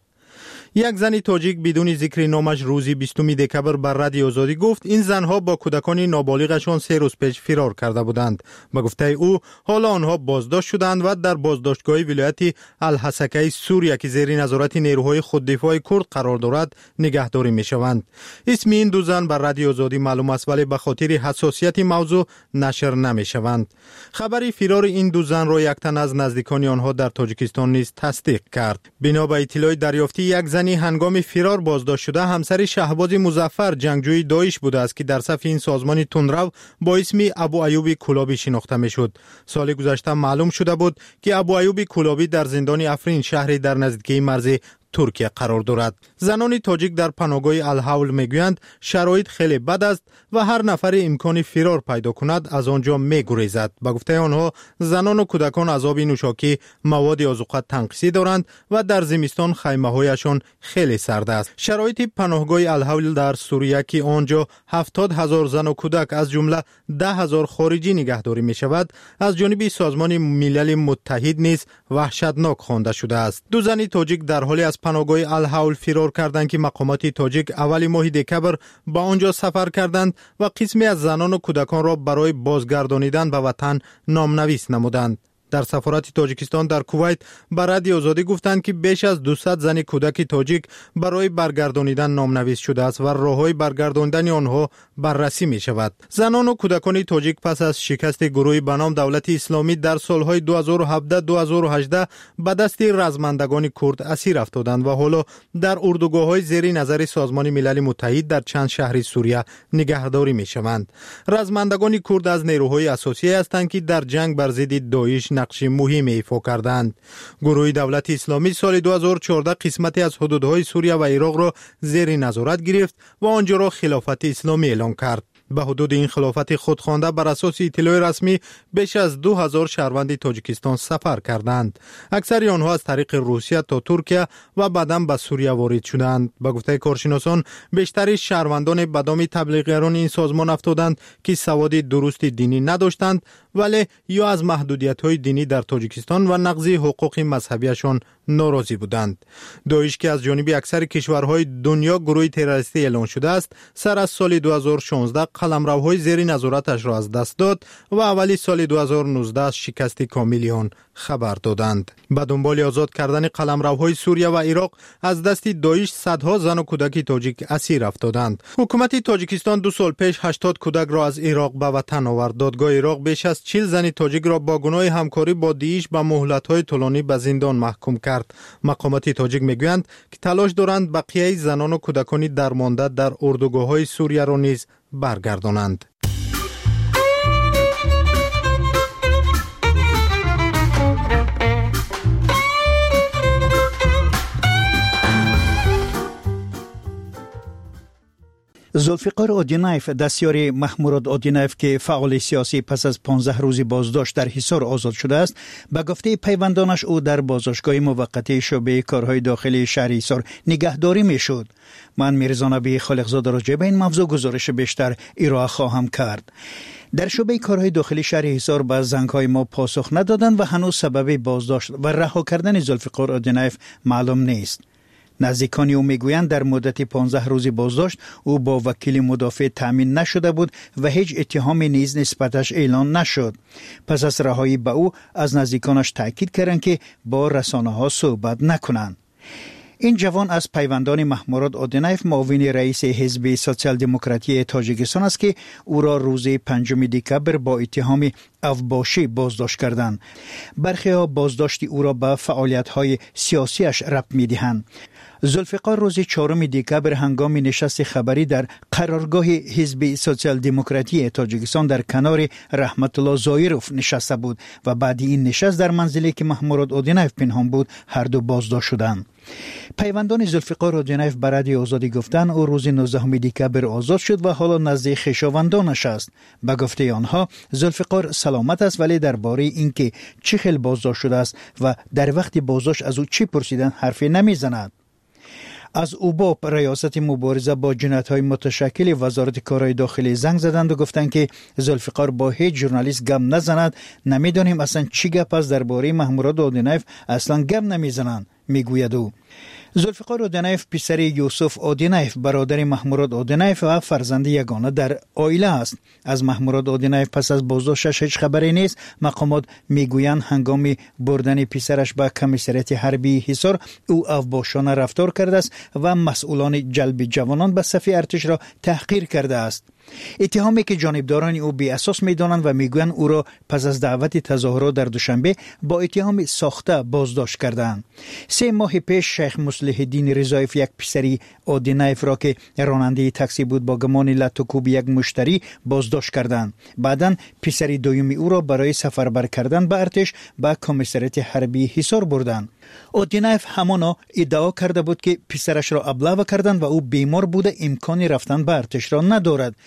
یک زن تاجیک بدون ذکر نامش روزی 20 دکبر بر رادیو آزادی گفت این زنها با کودکان نابالغشان 3 روز پیش فرار کرده بودند. به گفته او حالا آنها بازداشت شدند و در بازداشتگاه ولایت الحسکه سوریه که زیر نظارت نیروهای خوددفاع کرد قرار دارد نگهداری می شوند. اسم این دو زن بر رادیو آزادی معلوم است ولی به خاطر حساسیت موضوع نشر نمی شوند. خبر فرار این دو زن را یک تن از نزدیکان آنها در تاجیکستان نیز تصدیق کرد. بنا به اطلاع دریافتی یک زن هنگام فرار بازداشت شده همسر شهباز مظفر جنگجوی داعش بوده است که در صف این سازمان تندرو با اسم ابو ایوب کلابی شناخته میشد. سال گذشته معلوم شده بود که ابو ایوب کلابی در زندان افرین شهری در نزدیکی مرز ترکیه قرار دارد. زنان تاجیک در پناهگاه الحول میگویند شرایط خیلی بد است و هر نفر امکان فرار پیدا کند از آنجا میگریزد. به گفته آنها زنان و کودکان از آب نوشاکی مواد آذوقه تنقیصی دارند و در زمستان خیمه‌هایشان خیلی سرد است. شرایط پناهگاه الحول در سوریه که آنجا 70,000 زن و کودک از جمله 10,000 خارجی نگهداری می شود از جانب سازمان ملل متحد نیز وحشتناک خوانده شده است. دو زن تاجیک در حالی از پناهگاه الحول فرار کردند که مقامات تاجیک اول ماه دکبر با آنجا سفر کردند و قسمی از زنان و کودکان را برای بازگردانیدن به وطن نامنویس نمودند. در سفارت تاجیکستان در کویت به رادیو آزادی گفتند که بیش از 200 زن کودک تاجیک برای برگردانیدن نامنویس شده است و راههای برگرداندن آنها بررسی می شود. زنان و کودکان تاجیک پس از شکست گروهی به نام دولت اسلامی در سالهای 2017-2018 به دست رزمندگان کرد اسیر افتادند و حالا در اردوگاه‌های زیر نظر سازمان ملل متحد در چند شهر سوریه نگهداری می شوند. رزمندگان کرد از نیروهای اساسی هستند که در جنگ بر ضد داعش نقش مهمی ایفا کردند. گروه دولت اسلامی سال 2014 قسمتی از حدودهای سوریه و عراق را زیر نظارت گرفت و آنجا را خلافت اسلامی اعلام کرد. به حدود این خلافت خودخوانده بر اساس اطلاع رسمی بیش از 2000 شهروند تاجیکستان سفر کردند. اکثر آنها از طریق روسیه تا ترکیه و بعداً به سوریه وارد شدند. به گفته کارشناسان بیشتر شهروندان به دام تبلیغیان این سازمان افتادند که سواد درست دینی نداشتند ولی یا از محدودیت‌های دینی در تاجیکستان و نقض حقوق مذهبیشان ناراضی بودند. داعش که از جانب اکثر کشورهای دنیا گروه تروریستی اعلان شده است، سر از سال 2016 قلمروهای زیر نظارتش را از دست داد و اولی سال 2019 از شکست کامل آن خبر دادند. به دنبال آزاد کردن قلمروهای سوریه و عراق از دست داعش صدها زن و کودک تاجیک اسیر افتادند. حکومت تاجیکستان 2 سال پیش 80 کودک را از عراق به وطن آورد. دادگاه عراق بیش از 40 زن تاجیک را با گناه همکاری با داعش به مهلت‌های طولانی به زندان محکوم کرد. مقامات تاجیک میگویند که تلاش دارند بقیه زنان و کودکان درمانده در اردوگاه‌های سوریه را نیز برگردانند. زلفقار اودینایف دستیار محمود اودینایف که فعال سیاسی پس از 15 روز بازداشت در حصار آزاد شده است، به گفته پیوندانش او در بازداشتگاه موقتی شعبه کارهای داخلی شهر حصار نگهداری میشد. من میرزا نبی خالقزاده راجع به این موضوع گزارش بیشتر ارائه خواهم کرد. در شعبه کارهای داخلی شهر حصار به زنگ‌های ما پاسخ ندادند و هنوز سبب بازداشت و رها کردن زلفقار اودینایف معلوم نیست. نزدیکان او میگویند در مدت 15 روز بازداشت او با وکیل مدافع تامین نشده بود و هیچ اتهامی نیز نسبتش اعلان نشد. پس از رهایی به او از نزدیکانش تاکید کردند که با رسانه‌ها صحبت نکنند. این جوان از پیوندان محمود اودینایف معاون رئیس حزب سوسیال دموکراتی تاجیکستان است که او را روز 5 دکبر با اتهام افباشی بازداشت کردند. برخی ها بازداشت او را به فعالیت‌های سیاسیش ربط می‌دهند. زلفقار روز 4 دکبر هنگام نشست خبری در قرارگاه حزب سوسیال دموکراتی تاجیکستان در کنار رحمت الله زایروف نشسته بود و بعد این نشست در منزلی که محمود اودینایف پنهان بود هر دو بازداشت شدند. پیوندان زلفقار اودینایف به رادیو آزادی گفتند او روز 19 دکبر آزاد شد و حالا نزد خویشاوندانش است. به گفته آنها زلفقار سلامت است ولی درباره اینکه چه خیل بازداشت شده است و در وقت بازداشت از او چی پرسیدن حرفی نمیزند. از اوباپ ریاست مبارزه با جنایت‌های متشکل وزارت کارهای داخلی زنگ زدند و گفتند که زلفقار با هیچ ژورنالیست گپ نزند. نمیدانیم اصلا چی گپ است درباره محمود اودینایف، اصلا گپ نمیزنند میگوید او. زلفقار اودینایف پسر یوسف اودینایف برادر محمود اودینایف و فرزند یگانه در عائله است. از محمود اودینایف پس از بازداشتش هیچ خبری نیست. مقامات میگویند هنگام بردن پسرش به کمیسریت حربی حصار او افباشانه رفتار کرده است و مسئولان جلب جوانان به صف ارتش را تحقیر کرده است. اتهامی که جانبداران او بی اساس می‌دانند و میگویند او را پس از دعوت تظاهرات در دوشنبه با اتهام ساخته بازداشت کردند. 3 ماه پیش شیخ مصلح الدین رضایف یک پسری اودینایف را که راننده تاکسی بود با گمان لطوکوب یک مشتری بازداشت کردند. بعداً پسری دومی او را برای سفربر کردن به ارتش به کمیسریت حربی حصار بردند. اودینایف همانا ادعا کرده بود که پسرش را ابلاغ کردند و او بیمار بوده امکانی رفتن به ارتش را ندارد.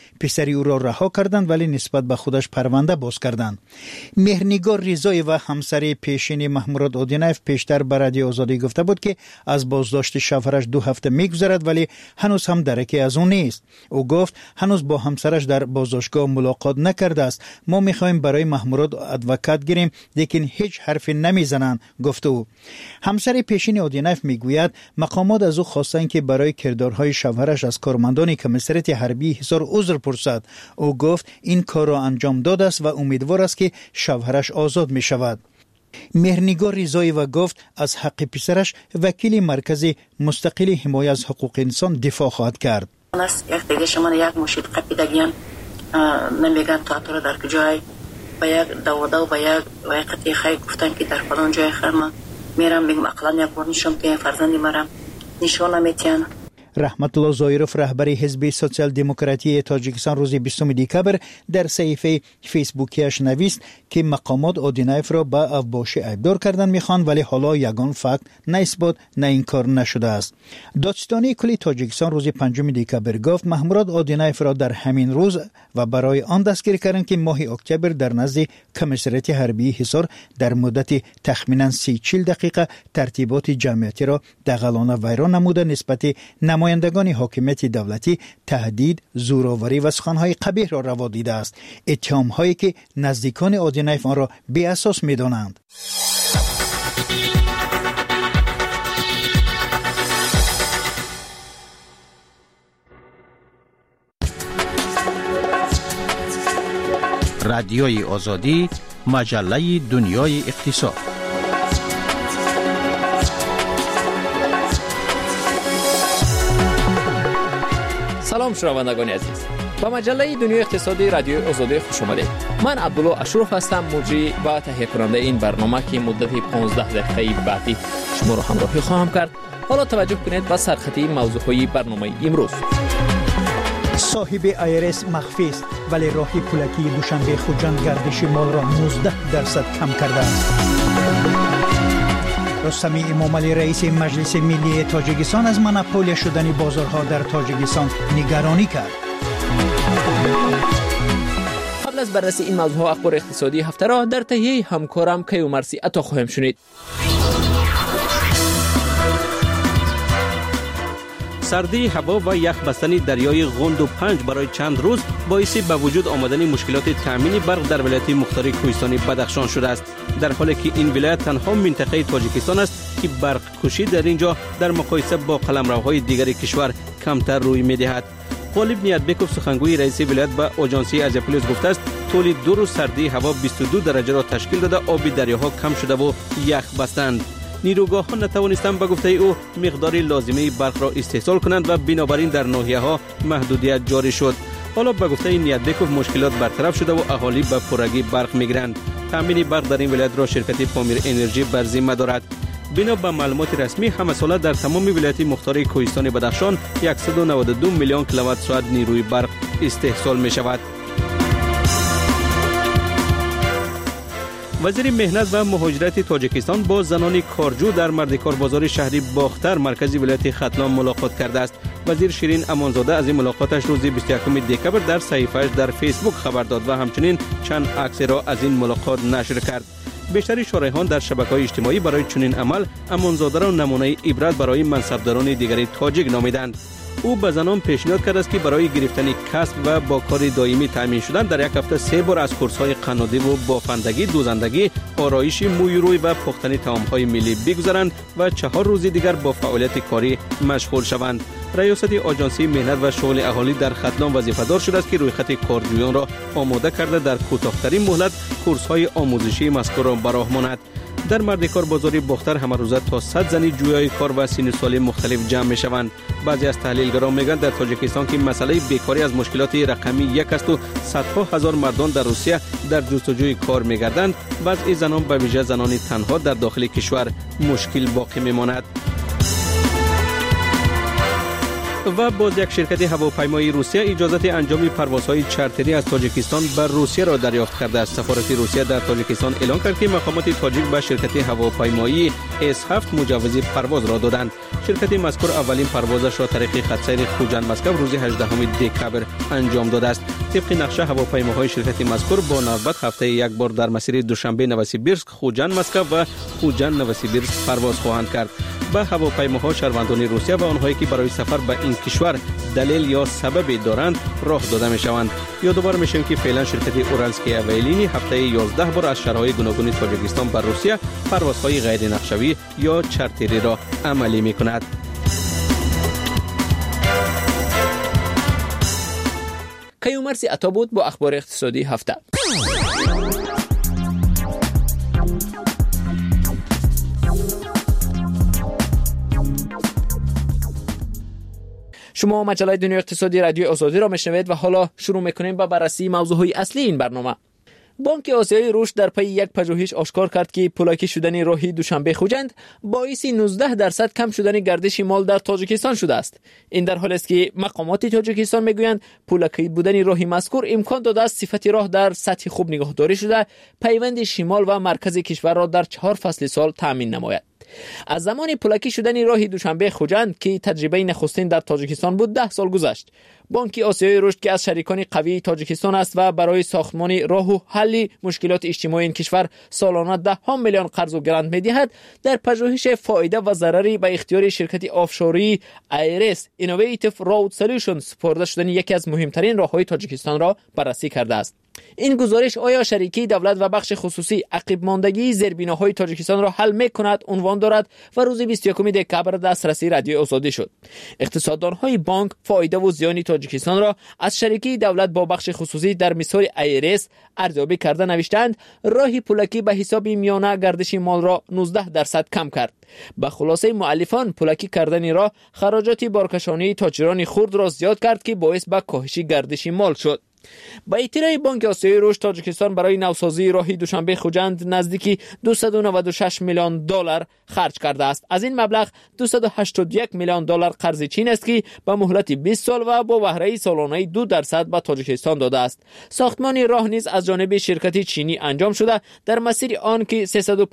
پسری او را رها کردند ولی نسبت به خودش پرونده باز کردند. مهرنگار رضایی و همسر پیشین محمود اودینایف پیشتر به رادیو آزادی گفته بود که از بازداشت شوهرش 2 هفته میگذرد ولی هنوز هم درکی از اون نیست. او گفت هنوز با همسرش در بازداشتگاه ملاقات نکرده است. ما میخوایم برای محمود ادوکات گیریم لیکن هیچ حرفی نمیزنند، گفت او. همسر پیشین اودینایف میگوید مقامات از او خواستند که برای کردارهای شوهرش از کارمندان کمیسریت حربی حصار عذر پرسد. او گفت این کار را انجام داده است و امیدوار است که شوهرش آزاد می شود. مهرنگار رضایی و گفت از حق پسرش وکیل مرکز مستقل حمایت از حقوق انسان دفاع خواهد کرد. یک دیگه شما یک مشید قپیدگیم نمیگن تئاتر در کجای و یک دوده و یک قطعه خیلی گفتن که در فلان جای خرما میرم بگم اقلا یک بار نشم که فرزندی مرم نشون نمیتین. رحمت الله زایروف رهبر حزب سوسیال دموکراتی تاجیکستان روز 20 دکبر در صفحه فیسبوکیش نوشت که مقامات اودینایف را به افباشی ایبدار کردن میخوان ولی حالا یگان فکت نه اثبات نه انکار نشده است. دادستانی کلی تاجیکستان روز 5 دکبر گفت محمود اودینایف را در همین روز و برای آن دستگیر کردند که ماه اکتبر در نزد کمیسریت حربی حصار در مدت تخمینا 30-40 دقیقه ترتیبات جمعیتی را دغلانه ویران نموده نسبت نمایندگان حاکمیت دولتی تهدید، زورآوری و سخنهای قبیح را روا دیده است. اتهام‌هایی که نزدیکان اودینایف آن را بی اساس می‌دانند. رادیوی آزادی، مجله دنیای اقتصاد. سلام شنوندگان عزیز، با مجله دنیای اقتصادی رادیوی آزادی خوش آمدید. من عبدالله اشرف هستم، مجری و تهیه کننده این برنامه که مدت 15 دقیقه بعدی شما را همراهی خواهم کرد. حالا توجه کنید به سرخطی موضوعهای برنامه امروز. صاحب ایرس مخفی است ولی راه پولکی دوشنبه خوجند گردش مال را 19% کم کرده است. رستمی امامعلی رئیس مجلس ملی تاجیکستان از مونوپول شدن بازارها در تاجیکستان نگرانی کرد. قبل از بررسی این موضوع اخبار اقتصادی هفته را در تهیه همکارم کیومرثی عطا خواهیم شنید. سردی هوا و یخ بستن دریای غوند و پنج برای چند روز باعث به وجود آمدن مشکلات تامین برق در ولایت مختار کوهستانی بدخشان شده است، در حالی که این ولایت تنها منطقه تاجیکستان است که برق کشی در اینجا در مقایسه با قلمروهای دیگر کشور کمتر روی می‌دهد. غالب نیتبکوف سخنگوی رئیس ولایت به آژانسی آژاپولیس گفته است طول 2 روز سردی هوا 22 درجه را تشکیل داده آب دریاها کم شده و یخ بستند. نیروگاه‌ها نتوانستند به گفته او مقدار لازمه برق را استحصال کنند و بنابراین در ناحیه‌ها محدودیت جاری شد. حالا به گفته نیتبکوف مشکلات برطرف شده و اهالی به پرگی برق می‌گیرند. تامین برق در این ولایت را شرکت پامیر انرژی بر ذمه دارد. بنا به معلومات رسمی همه ساله در تمام ولایت مختار کوهستان بدخشان 192 میلیون کیلووات ساعت نیروی برق استحصال می‌شود. وزیر مهنت و مهاجرت تاجیکستان با زنان کارجو در مردکار بازار شهری باختر مرکزی ولایت ختلان ملاقات کرده است. وزیر شیرین امانزاده از این ملاقاتش روز 21 دکبر در صفحه‌اش در فیسبوک خبر داد و همچنین چند عکس را از این ملاقات نشر کرد. بیشتری شارحان در شبکه‌های اجتماعی برای چنین عمل امانزاده را نمونه عبرت برای منصبداران دیگری تاجیک نامیدند. او به زنان پیشنهاد کرد است که برای گرفتن کسب و با کار دائمی تامین شدن در یک هفته 3 بار از کورس‌های قنادی و بافندگی، دوزندگی، آرایش مویروی و پختن طعام‌های ملی بگذارند و 4 روز دیگر با فعالیت کاری مشغول شوند. ریاست آژانسی مهنت و شغل اهالی در ختلان وظیفه‌دار شده است که رویخط کارجویان را آماده کرده در کوتاه‌ترین مهلت کورس‌های آموزشی مذکور را براه ماند. در مردکار بازار باختر همه روزه تا 100 زنی جویای کار و سن سال مختلف جمع می‌شوند. بعضی از تحلیلگران میگن در تاجیکستان که مسئله بیکاری از مشکلات رقمی یک است و صدها هزار مردان در روسیه در جستجوی کار می‌گردند، بعضی زنان به ویژه زنان تنها در داخل کشور مشکل باقی می‌ماند. و باز یک شرکت هواپیمایی روسیه اجازه انجام پروازهای چارتری از تاجیکستان به روسیه را دریافت کرده است. سفارت روسیه در تاجیکستان اعلام کرد که مقامات تاجیک به شرکت هواپیمایی S7 مجوز پرواز را دادند. شرکت مذکور اولین پروازش را طریق خط سیر خوجند مسکو روز 18 دکبر انجام داده است. طبق نقشه هواپیماهای شرکت مذکور با نوبت هفته یک بار در مسیر دوشنبه نوسیبیرسک خوجند مسکو و خوجند نوسیبیرسک پرواز خواهند کرد. به هواپیماها شهروندان روسیه و آنهایی که برای سفر به این کشور دلیل یا سبب دارند راه داده می شوند. یادآور میشیم که فعلا شرکت اورالسکی اویلینی هفته 11 بار از شهرهای گوناگون تاجیکستان به روسیه پروازهای غیر نقشه‌ای یا چارتری را عملی می کند. کیومرثی عطا بود با اخبار اقتصادی هفته. شما مجله دنیا اقتصادی رادیو آزادی را میشنوید و حالا شروع میکنیم با بررسی موضوعهای اصلی این برنامه. بانک آسیای رشد در پی یک پژوهش آشکار کرد که پولاکی شدن راهی دوشنبه خوجند باعث 19% کم شدن گردش مال در تاجیکستان شده است. این در حالی است که مقامات تاجیکستان میگویند پولاکی بودن راهی مذکور امکان داده است صفت راه در سطح خوب نگهداری شده پیوند شمال و مرکز کشور را در 4 فصل سال تامین نماید. از زمان پولاکی شدن راه دوشنبه خوجند که تجربه نخستین در تاجیکستان بود 10 سال گذشت. بانک آسیای رشد که از شریکان قوی تاجیکستان است و برای ساختمان راه و حل مشکلات اجتماعی این کشور سالانه 10 میلیون قرض و گرانت می‌دهد، در پژوهش فایده و ضرری به اختیار شرکت آفشوری ایرس اینوویتیو رود سولوشنز سپرده شدن یکی از مهمترین راه‌های تاجیکستان را بررسی کرده است. این گزارش آیا شریکی دولت و بخش خصوصی عقب ماندگی زیربناهای تاجیکستان را حل می‌کند عنوان دارد و روز 21 دکبر دسترسی رادیو آزادی شد. اقتصاددان‌های بانک فایده و زیان تاجیکستان را از شریکی دولت با بخش خصوصی در مثال ایرس ارزیابی کرده نوشتند راه پولاکی به حساب میانه گردش مال را 19% کم کرد. به خلاصه مؤلفان پولاکی کردن راه خراجات بارکشانی تاجران خرد را زیاد کرد که باعث به کاهش گردش مال شد. با اطلاع بانک آسیای رشد تاجیکستان برای نوسازی راهی دوشنبه خوجند نزدیکی 296 میلیون دلار خرج کرده است. از این مبلغ 281 میلیون دلار قرض چین است که به مهلت 20 سال و با بهره سالانه 2% به تاجیکستان داده است. ساختمان راه نیز از جانب شرکت چینی انجام شده. در مسیر آن که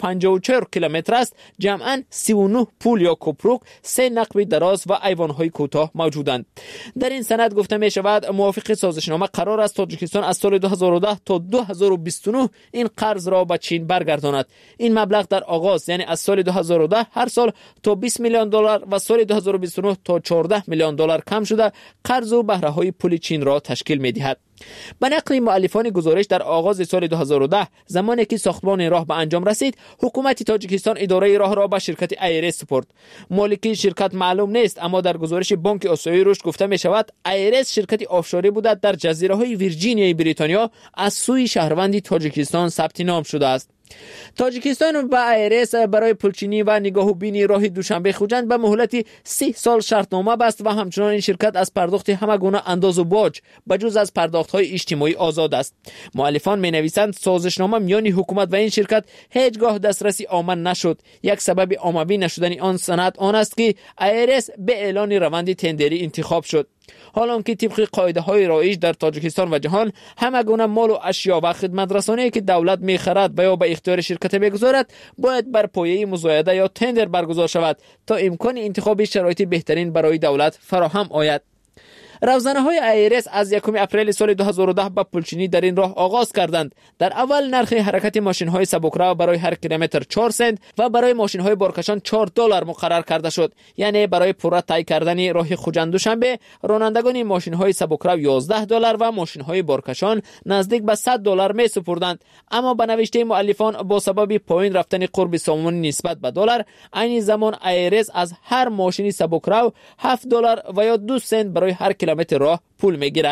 354 کیلومتر است جمعاً 39 پل یا کوپروک، 3 نقب دراز و ایوان‌های کوتاه موجودند. در این سند گفته می شود موافق سازشنامه قرار است تاجیکستان از سال 2010 تا 2029 این قرض را به چین برگرداند. این مبلغ در آغاز یعنی از سال 2010 هر سال تا 20 میلیون دلار و سال 2029 تا 14 میلیون دلار کم شده قرض و بهره های پول چین را تشکیل می دهد. به نقل مؤلفان گزارش در آغاز سال 2010 زمانی که ساختمان راه به انجام رسید حکومت تاجیکستان اداره راه را به شرکت ایرس سپرد. مالک شرکت معلوم نیست، اما در گزارش بانک آسیای رشد گفته می شود ایرس شرکت آفشوری بوده در جزیره های ویرجینیای بریتانیا از سوی شهروندی تاجیکستان ثبت نام شده است. تاجیکستان با ایرس برای پلچینی و نگاهوبینی راه دوشنبه خوجند به مهلت 30 سال شرطنامه بست و همچنان این شرکت از پرداخت همه گونه انداز و باج بجز از پرداخت‌های اجتماعی آزاد است. مؤلفان می‌نویسند سازشنامه میان حکومت و این شرکت هیچگاه دسترسی آمن نشد. یک سبب عمومی نشدن آن سند آن است که ایرس به اعلان روند تندری انتخاب شد. حالا که طبق قاعده‌های رایج در تاجیکستان و جهان همه گونه مال و اشیا و خدمات رسانی که دولت می‌خرد و یا به اختیار شرکت می‌گذارد باید بر پایه مزایده یا تندر برگزار شود تا امکان انتخاب شرایط بهترین برای دولت فراهم آید. روزنه‌های ایرس از 1 اپریل سال 2010 با پلچینی در این راه آغاز کردند. در اول نرخ حرکت ماشین‌های سبکرو برای هر کیلومتر 4 سنت و برای ماشین‌های بارکشان 4 دلار مقرر کرده شد. یعنی برای پورا طی کردن راه خوجند دوشنبه رانندگان ماشین‌های سبکرو 11 دلار و ماشین‌های بارکشان نزدیک به 100 دلار می‌سپردند. اما به نوشته مؤلفان با سبب پایین رفتن قرب سامانی نسبت به دلار عین زمان ایرس از هر ماشین سبکرو 7 دلار و یا 2 سنت برای هر کیلومتر راه پول میگیرد.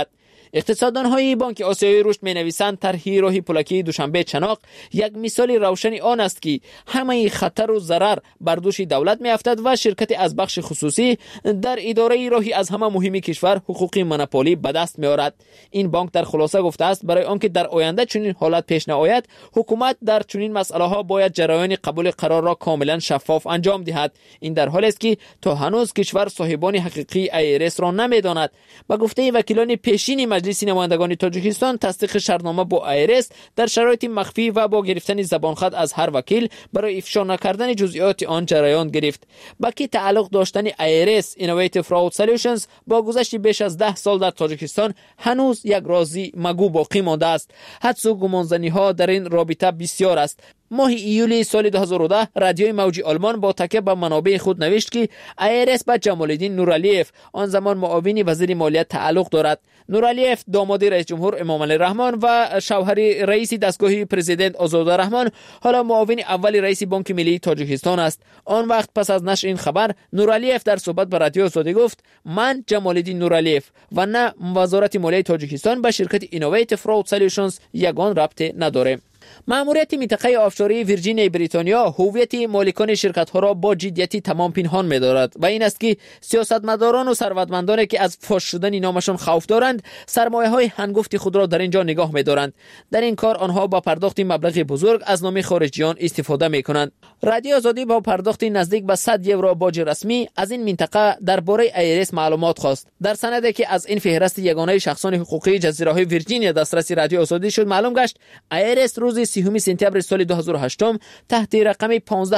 اقتصاددان‌های بانک آسیایی رشد می‌نویسند طرح راه پولکی دوشنبه چناق یک مثال روشن آن است که همه خطر و ضرر بر دوش دولت می‌افتد و شرکت از بخش خصوصی در اداره راهی از همه مهم کشور حقوق مونوپولی به دست می‌آورد. این بانک در خلاصه گفته است برای آنکه در آینده چنین حالت پیش نیاید، حکومت در چنین مسائل‌ها باید جریان قبول قرار را کاملا شفاف انجام دهد. این در حالی است که تا هنوز کشور صاحبان حقیقی IRS را نمی‌داند. با گفته وکیلان پیشین مجلس نمایندگان تاجیکستان، تصدیق شرطنامه با IRS در شرایط مخفی و با گرفتن زبانخط از هر وکیل برای افشا نکردن جزئیات آن جریان گرفت. با که تعلق داشتن IRS Innovative Fraud Solutions با گذشت بیش از 10 سال در تاجیکستان هنوز یک رازی مگو باقی مانده است. حدس و گمانزنی‌ها در این رابطه بسیار است. ماه ایولی سال 2010 رادیوی موجی آلمان با تکیه بر منابع خود نوشت که IRS به جمال‌الدین نورعلیف، آن زمان معاون وزیر مالیات، تعلق دارد. نورعلیف داماد رئیس جمهور امام علی رحمان و شوهر رئیس دستگاه پرزیدنت آزاده رحمان حالا معاون اول رئیس بانک ملی تاجیکستان است. آن وقت پس از نشر این خبر، نورعلیف در صحبت با رادیو آزادی گفت: من جمال‌الدین نورعلیف و نه وزارت مالیات تاجیکستان به شرکت Innovative Fraud Solutions یگان ربطی نداریم. ماموریت منطقه آفشوری ویرجینیا بریتانیا هویت مالکان شرکت‌ها را با جدیتی تمام پنهان می‌دارد و این است که سیاستمداران و ثروتمندانی که از فاش شدن نامشان خوف دارند، سرمایه‌های هنگفت خود را در اینجا نگاه می‌دارند. در این کار آنها با پرداخت مبلغ بزرگ از نام خارجیان استفاده می‌کنند. رادیو آزادی با پرداخت نزدیک به 100 یورو باج رسمی از این منطقه درباره IRS معلومات خواست. در سندی که از این فهرست یگانه شخصان حقوقی جزیره‌های ویرجینیا دسترسی رادیو آزادی شد معلوم گشت IRS روز 30 سپتامبر سال 2008 تحت رقم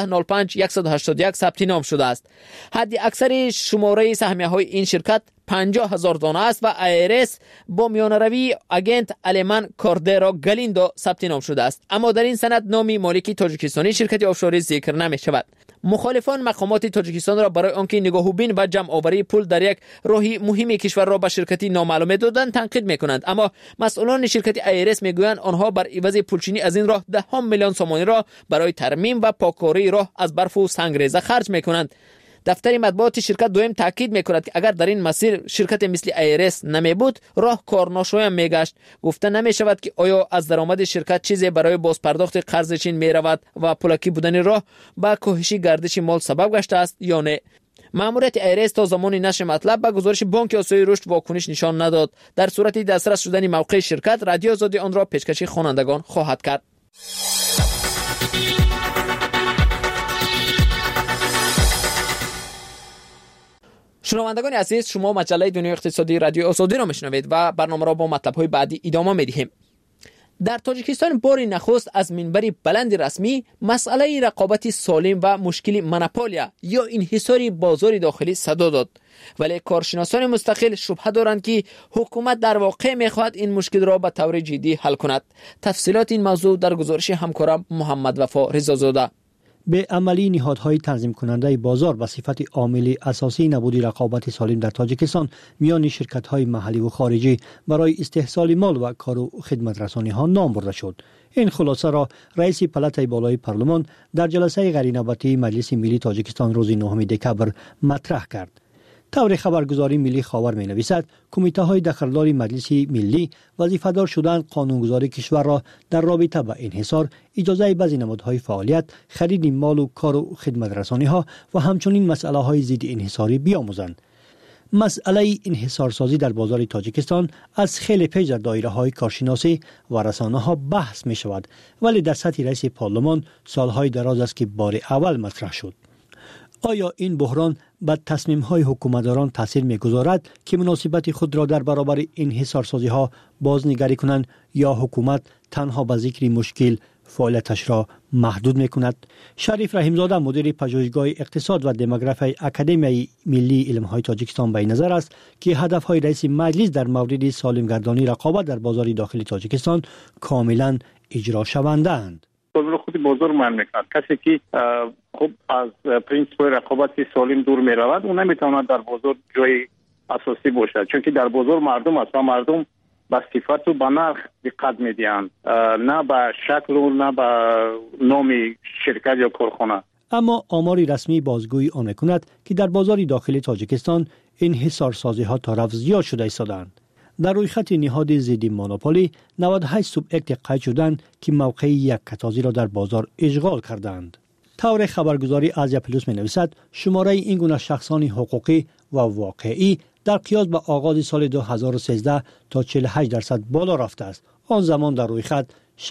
1505181 ثبت نام شده است. حد اکثر شماره سهمیه‌های این شرکت 50,000 دانه است و IRS با میانروی اگنت آلمان کوردرا گالیندو ثبت نام شده است. اما در این سند نام مالکی تاجیکستانی شرکت آفشوری ذکر نمی شود. مخالفان مقامات تاجیکستان را برای آنکه نگاهوبین و جمع آوری پول در یک راهی مهم کشور را به شرکتی نامعلومه دادند تنقید میکنند، اما مسئولان شرکت IRS میگویند آنها بر عوض پولچینی از این راه 10 میلیون سومانی را برای ترمیم و پاککاری راه از برف و سنگریزه خرج میکنند. دفتر مطبوعات شرکت دویم تاکید میکند که اگر در این مسیر شرکت مثل IRS نمی بود راه کارناشایم میگشت. گفته نمی شود که آیا از درآمد شرکت چیزی برای بازپرداخت قرض چین می رود و پولکی بودن راه با کاهش گردش مال سبب گشته است یا نه. ماموریت IRS تا زمان نشر مطلب به گزارش بانک آسیایی رشد واکنش نشان نداد. در صورت دسترس شدن موقع شرکت، رادیو آزادی آن را پیشکش خوانندگان خواهد کرد. شنوندگان عزیز، شما مجله دنیای اقتصادی رادیو آزادی را میشنوید و برنامه را با مطلب‌های بعدی ادامه می‌دهیم. در تاجیکستان بار نخست از منبر بلند رسمی مسئله رقابت سالم و مشکل مونوپولیا یا انحصار بازار داخلی صدا داد، ولی کارشناسان مستقل شبهه دارند که حکومت در واقع می‌خواهد این مشکل را به طور جدی حل کند. تفصیلات این موضوع در گزارش همکارم محمد وفا رضازاده. به عملی نهادهای تنظیم کننده بازار به صفت عامل اساسی نبود رقابت سالم در تاجیکستان میان شرکت‌های محلی و خارجی برای استحصال مال و کار و خدمت رسانی ها نام برده شد. این خلاصه را رئیس پلاتای بالای پارلمان در جلسه غیرنوبتی مجلس ملی تاجیکستان روز 9 دکامبر مطرح کرد. طور خبرگزاری ملی خاور می نویسد کمیته های دخلدار مجلس ملی وظیفه‌دار شدند قانونگذاری کشور را در رابطه با انحصار، اجازه بعضی نمادهای فعالیت، خرید مال و کار و خدمت رسانی ها و همچنین مسئله های ضد انحصاری بیاموزند. مسئله انحصارسازی در بازار تاجیکستان از خیلی پیش در دایره های کارشناسی و رسانه ها بحث می شود، ولی در سطح رئیس پارلمان سالهای دراز است که بار اول مطرح شد. آیا این بحران به تصمیم‌های حکومتداران تاثیر می‌گذارد که مناسبت خود را در برابر انحصارسازی‌ها بازنگری کنند یا حکومت تنها به ذکر مشکل فعالیتش را محدود می‌کند؟ شریف رحیمزاده مدیر پژوهشگاه اقتصاد و دموگرافی اکادمی ملی علم‌های تاجیکستان به نظر است که هدف‌های رئیس مجلس در مورد سالمگردانی رقابت در بازار داخلی تاجیکستان کاملاً اجرا شونده‌اند. بازار خود بازار من میکند. کسی که خب از پرینسیپ رقابت سالم دور میرود اون نمیتواند در بازار جای اساسی باشد، چون که در بازار مردم است و مردم به صفت و به نرخ دقت میدهند، نه به شکل و نه به نام شرکت یا کارخانه. اما آماری رسمی بازگویی آن میکند که در بازار داخلی تاجیکستان انحصارسازی ها تا رفع زیاد شده ایستادند. در رویخط نهاد ضد مونوپولی 98 سوبیکت قید شدند که موقع یک کتازی را در بازار اشغال کردند. طور خبرگزاری آزیا پلوس می نویسد شماره این گونه شخصان حقوقی و واقعی در قیاس به آغاز سال 2013 تا 48% بالا رفته است. آن زمان در رویخط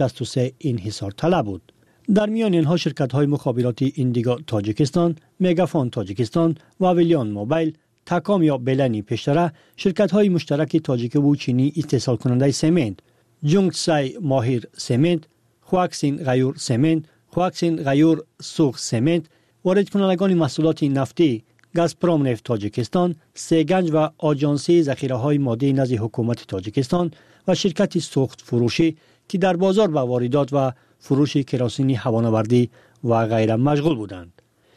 63 انحصار طلب بود. در میان اینها شرکت‌های مخابراتی ایندیگو تاجیکستان، مگافون تاجیکستان و ویلیان موبایل، تاکام یا بلنی پیشتره، شرکت‌های مشترک تاجیک و چینی استحصال کننده سمنت، جونگسای ماهیر سمنت، خواکسین غیور سمنت، خواکسین غیور سوخ سمنت، وارد کنندگان محصولات نفتی گازپروم نفت تاجیکستان، سیگنج و آژانسی ذخیره‌های ماده نزد حکومت تاجیکستان و شرکت سوخت فروشی که در بازار با واردات و فروش کراسین هوانوردی و غیره مشغول بودند.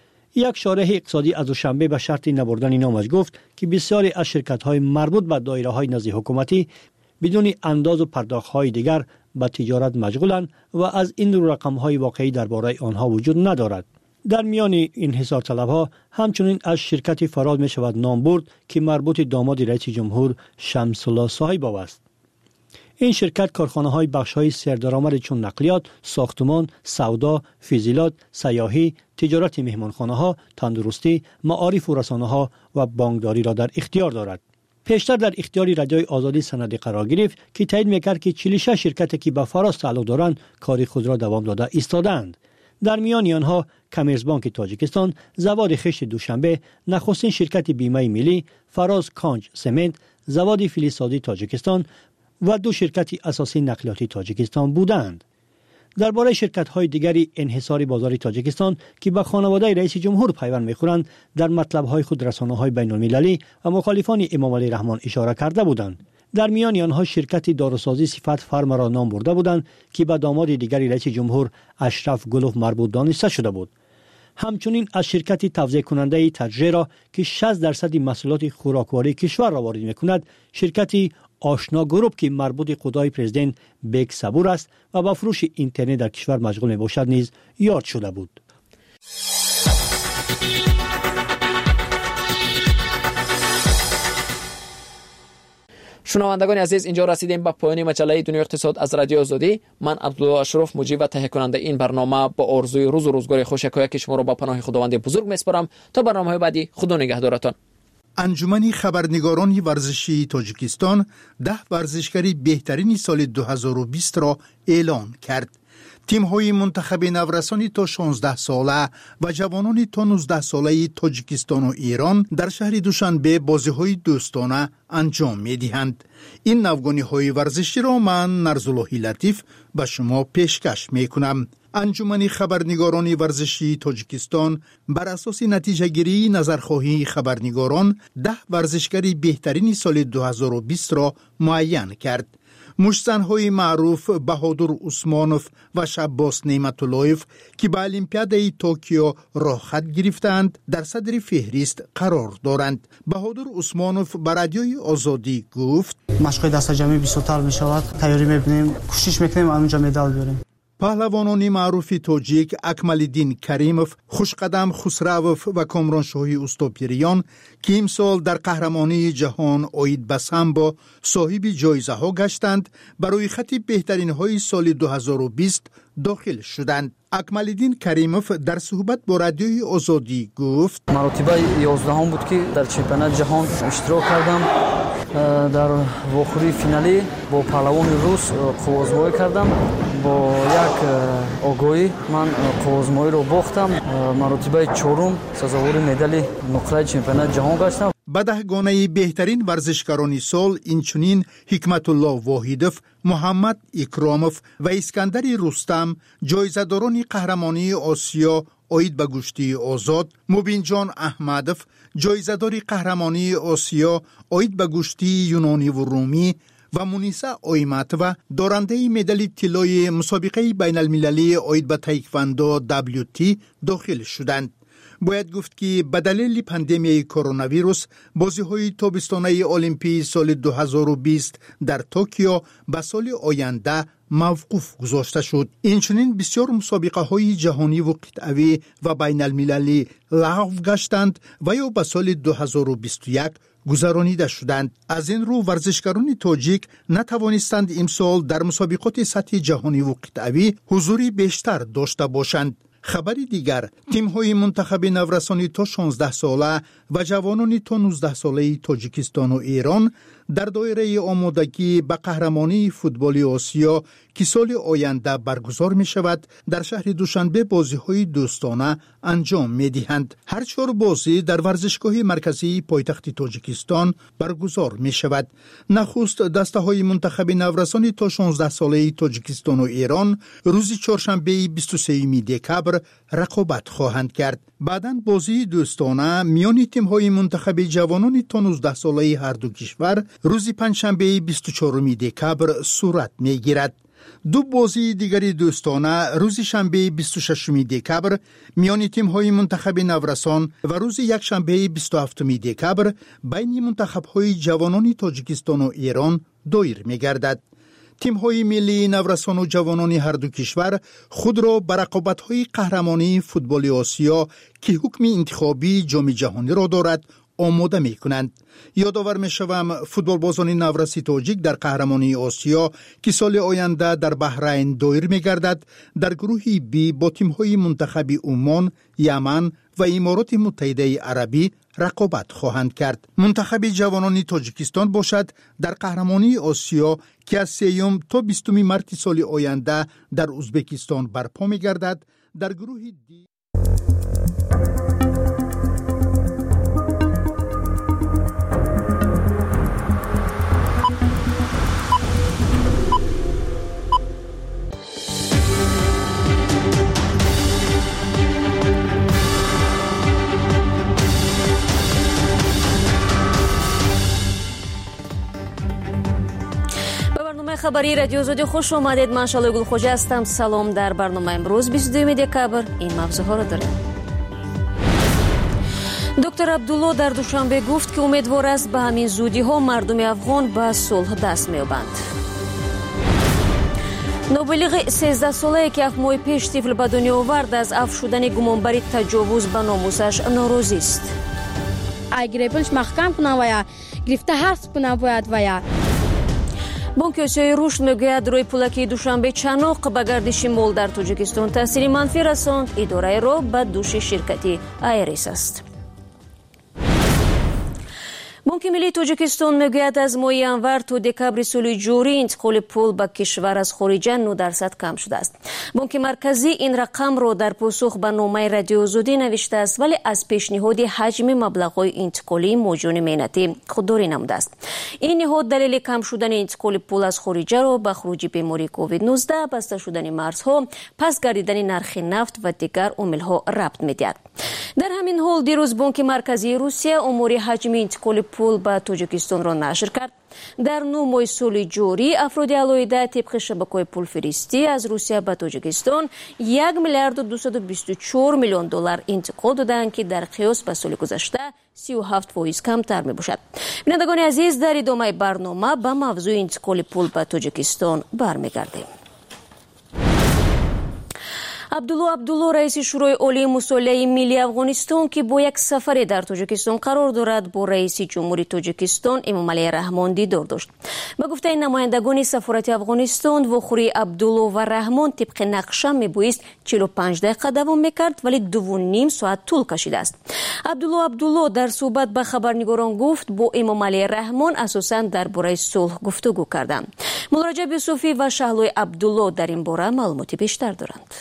یک شارح اقتصادی از دوشنبه به شرط نبردن نامش گفت که بسیاری از شرکت‌های مربوط به دایره‌های نزد حکومتی بدون انداز و پرداخت‌های دیگر به تجارت مشغولند و از این رقم‌های واقعی درباره آنها وجود ندارد. در میان انحصار طلب‌ها همچنین از شرکت فراد می شود نام برد که مربوط داماد رئیس جمهور شمس الله صاحب‌آوا است. این شرکت کارخانه‌های بخش‌های سردرآمد چون نقلیات، ساختمان، سودا، فیزیلات، سیاحی، تجارت مهمانخانه‌ها، تندرستی، معارف و رسانه‌ها و بانکداری را در اختیار دارد. پیشتر در اختیار رادیوی آزادی سند قرار گرفت که تایید می‌کرد که 46 شرکتی که به فراز تعلق دارند کار خود را دوام داده ایستادند. در میان آنها کامرس بانک تاجیکستان، زواد خشت دوشنبه، نخستین شرکت بیمه ملی، فراز کانج سمنت، زواد فلزسازی تاجیکستان و دو شرکت اساسی نقلیاتی تاجیکستان بودند. درباره شرکت‌های دیگری انحصار بازار تاجیکستان که به خانواده رئیس جمهور پیوند می‌خورند در مطلب‌های خود رسانه‌های بین‌المللی و مخالفان امام علی رحمان اشاره کرده بودند. در میان آنها شرکت داروسازی صفت فرم را نام برده بودند که به داماد دیگری رئیس جمهور اشرف گلوف مربوط دانسته شده بود. همچنین از شرکت توزیع کننده تجربه که 60% محصولات خوراکواری کشور را وارد می‌کند، شرکت آشنا گروپ که مربوط خدای پرزیدنت بیگ صبور است و با فروش اینترنت در کشور مشغول میباشد نیز یاد شده بود. شنوندگان عزیز، اینجا رسیدیم به پایان مجله دنیای اقتصاد از رادیو آزادی. من عبدالله اشرف مجری و تهیه کننده این برنامه با آرزوی روز و روزگار خوش یکایک شما را با پناه خداوند بزرگ میسپارم. تا برنامه‌های بعدی، خدا نگهدارتان. انجمن خبرنگاران ورزشی تاجیکستان 10 ورزشکاری بهترین سال 2020 را اعلام کرد. تیم‌های منتخب نورسانی تا 16 ساله و جوانان تا 19 ساله تاجیکستان و ایران در شهر دوشنبه بازی‌های دوستانه انجام می‌دهند. این نوگانی‌های ورزشی را من نرزاللهی لطیف به شما پیشکش می‌کنم. انجمن خبرنگاران ورزشی تاجیکستان بر اساس نتیجه گیری نظرخواهی خبرنگاران 10 ورزشکاری بهترین سال 2020 را معین کرد. مشت‌زن‌های معروف بهادر عثمانوف و شباس نعمت‌اللهیف که به المپیادای توکیو راه خط گرفتند در صدر فهرست قرار دارند. بهادر عثمانوف به رادیوی آزادی گفت: مشق دست جمعی بیشتر می‌شود. تیاری می‌کنیم، کوشش می‌کنیم اونجا مدال بیاریم. پهلوانان معروف تاجیک اکمالدین کریموف، خوشقدم خسروف و کامرانشاهی استوپیریان که امسال در قهرمانی جهان اوید به سامبو صاحب جایزه ها گشتند، برای خط بهترین های سال 2020 داخل شدند. اکمالدین کریموف در صحبت با رادیوی آزادی گفت: مراتبه 11 بود که در چمپیونات جهان اشتراک کردم. در واخوری فینالی با پهلوان روس قوازمایی کردم. با یک آگاهی من قوازمایی رو باختم. مراتبه 4 سزاوار مدال نقره چمپیونات جهان گشتم. به 10 گانه بهترین ورزشکاران سال اینچنین حکمت الله واحدوف، محمد اکراموف و اسکندر رستم جایزه‌داران قهرمانی آسیا اوید به گشتی آزاد، مبین جان احمدوف جایزه‌دار قهرمانی آسیا اوید به گشتی یونانی و رومی و مونیسا اویماتووا دارنده مدال طلای مسابقه بین المللی اوید به تایکواندو WT داخل شدند. باید گفت که به دلیل پاندمی کرونا ویروس بازی‌های تابستانه المپی سال 2020 در توکیو به سال آینده موقوف گذاشته شد. اینچنین بسیار مسابقه‌های جهانی و قطعی و بین المللی لغو گشتند و یا به سال 2021 گذرانیده شدند. از این رو ورزشکاران تاجیک نتوانستند امسال در مسابقات سطح جهانی و قطعی حضوری بیشتر داشته باشند. خبری دیگر، تیم‌های منتخب نورسانی تا 16 ساله و جوانان تا 19 ساله تاجیکستان و ایران در دایره آمادگی به قهرمانی فوتبال آسیا که سال آینده برگزار می شود در شهر دوشنبه بازی‌های دوستانه انجام می دهند. هر 4 بازی در ورزشگاه مرکزی پایتخت تاجیکستان برگزار می شود. نخست دسته‌های منتخب نورسانی تا 16 ساله تاجیکستان و ایران روز چهارشنبه 23 دکبر رقابت خواهند کرد. بعداً بازی دوستانه میان تیم‌های منتخب جوانان تا 19 ساله هر دو کشور روز پنجشنبه 24 دکبر صورت می‌گیرد. 2 بازی دیگری دوستانه روز شنبه 26 دکبر میان تیم‌های منتخب نورسان و روز یکشنبه 27 دکبر بین منتخب‌های جوانان تاجیکستان و ایران دایر می‌گردد. تیم‌های ملی نورسان و جوانان هر دو کشور خود را به رقابت‌های قهرمانی فوتبال آسیا که حکم انتخابی جام جهانی را دارد آماده می کنند. یادآور می شوم فوتبال بازان نورسی تاجیک در قهرمانی آسیا که سال آینده در بحرین دایر می گردد در گروه بی با تیم‌های منتخب عمان، یمن و امارات متحده عربی رقابت خواهند کرد. منتخب جوانان تاجیکستان باشد در قهرمانی آسیا که از 3 تا 20 مارس سال آینده در ازبکستان برپا می گردد. در گروه دی خبری رادیو آزادی خوش آمدید. من شالای گلخوجه هستم. سلام. در برنامه امروز 22 دکبر این موضوعها را داریم. دکتر عبدالله در دوشنبه گفت که امیدوار است به همین زودی ها مردم افغان به صلح دست می‌یابند. نابالغ 13 ساله که 7 ماه پیش طفل به دنیا آورد از عفو شدن گمانبری تجاوز به ناموسش ناراضی است. گرفتنش محکم کنن و یا گرفته حبس کنن باید و یا بانک آسیای رشد میگوید روی پولکی دوشنبه چناق به گردش مال در تاجیکستان تاثیر منفی رساند. اداره را به دوش شرکتی ایریس است. بانک ملی تاجیکستان میگوید از ماه ینور تا دکبر سال جاری انتقال پول به کشور از خارج 9% کم شده است. بانک مرکزی این رقم را در پاسخ به نامه رادیو آزادی نوشته است، ولی از پیشنهاد حجم مبلغ‌های انتقالی موجود مینتی خودداری نموده است. این نهاد دلیل کم شدن انتقال پول از خارج را به خروج بیماری کووید 19، بسته شدن مرزها، پس گردیدن نرخ نفت و دیگر عامل‌ها ربط می‌دهد. در همین حال دیروز بانک مرکزی روسیه امور حجم انتقال پول به تاجیکستان را نشر کرد. در 9 ماه سال جاری افراد علایده طبق شبکه‌های پولفرستی از روسیه به تاجیکستان 1 میلیارد و 224 میلیون دلار انتقال دادند که در قیاس به سال گذشته 37% کمتر می باشد. بینندگان عزیز، در ادامه برنامه به موضوع انتقال پول به تاجیکستان برمیگردیم. عبدالله رئیس شورای عالی مصالحه ملی افغانستان که با یک سفر در تاجیکستان قرار دارد با رئیس جمهوری تاجیکستان امامعلی رحمان دیدار داشت. به گفته نمایندگان سفارت افغانستان، وخوری عبدالله و رحمان طبق نقشه میبایست 45 دقیقه دوام میکرد، ولی 2.5 ساعت طول کشیده است. عبدالله در صحبت به خبرنگاران گفت با امامعلی رحمان اساساً درباره صلح گفتگو کردند. مراجع یوسفی و شهلای عبدالله در این باره معلومات بیشتر دارند.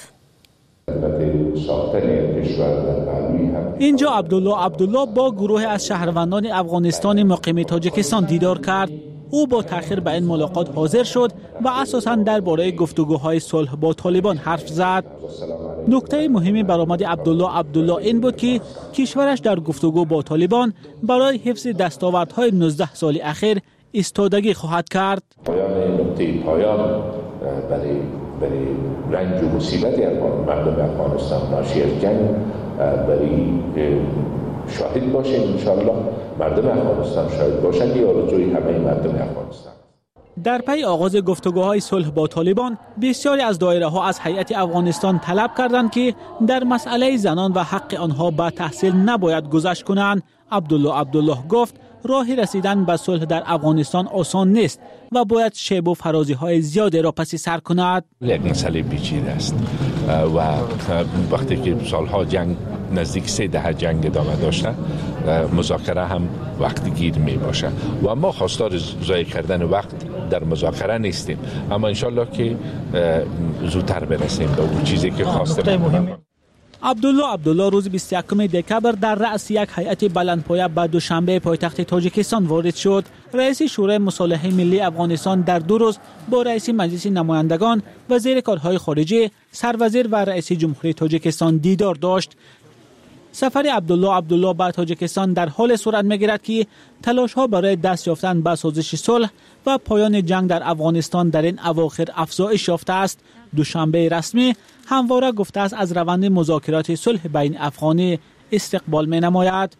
اینجا عبدالله با گروه از شهروندان افغانستان مقیم تاجیکستان دیدار کرد. او با تأخیر به این ملاقات حاضر شد و اساساً درباره گفتگوهای صلح با طالبان حرف زد. نکته مهمی برآمد عبدالله این بود که کشورش در گفتگو با طالبان برای حفظ دستاوردهای 19 سال اخیر ایستادگی خواهد کرد. پایان برای رنج و مصیبت مردم افغانستان ناشی از جنگ برای شاهد باشیم. انشاءالله مردم افغانستان شاهد باشند که آرزوی همه مردم افغانستان. در پی آغاز گفتگوهای صلح با طالبان، بسیاری از دایره‌ها از هیئت افغانستان طلب کردند که در مسئله زنان و حق آنها به تحصیل نباید گذشت کنند. عبدالله گفت راه رسیدن به صلح در افغانستان آسان نیست و باید شیب و فرازی های زیادی را پس سر کند. یک مسئله پیچیده است و وقتی که سالها جنگ نزدیک 3 دهه جنگ ادامه داشته، مذاکره هم وقت گیر می باشه و ما خواستار ضایع کردن وقت در مذاکره نیستیم، اما انشالله که زودتر برسیم به اون چیزی که خواستیم. عبدالله روز 21 دکبر در رأس یک هیئت بلندپایه به دوشنبه پایتخت تاجیکستان وارد شد. رئیس شورای مصالحه ملی افغانستان در 2 روز با رئیس مجلس نمایندگان، وزیر کارهای خارجه، سروزیر و رئیس جمهوری تاجیکستان دیدار داشت. سفر عبدالله به تاجیکستان در حال صورت می‌گیرد که تلاش‌ها برای دست یافتن به سازش صلح و پایان جنگ در افغانستان در این اواخر افزایش یافته است. دوشنبه رسمی همواره گفته است از روند مذاکرات صلح بین افغانی استقبال می‌نماید.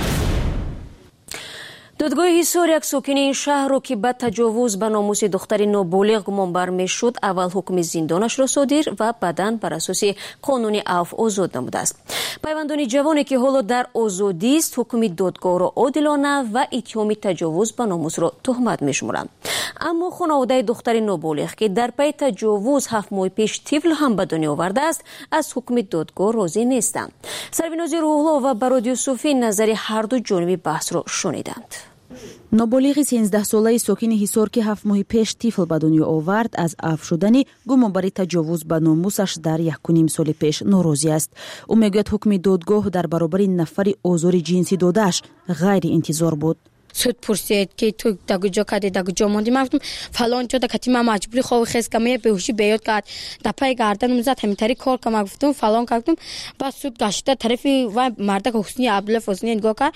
دادگاه حصار یک ساکن این شهر را که به تجاوز به ناموس دختر نابالغ گمانبر میشد اول حکم زندانش را صادر و بعداً بر اساس قانون عفو آزاد نموده است. پیوندان جوانی که حالا در آزادی است حکم دادگاه را عادلانه و اتهام تجاوز به ناموس را تهمت میشمارند. اما خانواده دختر نابالغ که در پی تجاوز 7 ماه پیش طفل هم به دنیا آورده است از حکم دادگاه راضی نیستند. سربیناز روح‌الله و برادیو صوفی نظر هر دو جانب بحث را شنیدند. نابالغ 13 ساله ساکن حصار که 7 ماه پیش طفل به دنیا آورد از عفو شدن گمانبری تجاوز به ناموسش در 1.5 سال پیش ناراضی است. او میگوید حکم دادگاه در برابر نفر آزار جنسی داده‌اش غیر انتظار بود. سود پرسید که تو در کجا کردی، در کجا ماندی؟ من گفتم فلان جا، در کتی من مجبوری خواب خیز کمی بهوشی بیاد کرد، در پای گردنم زد، همینطوری کار که من گفتم فلان کردم. بعد سود گشته طرف و مرد که حسنی عبدالله فوزنی نگاه کرد،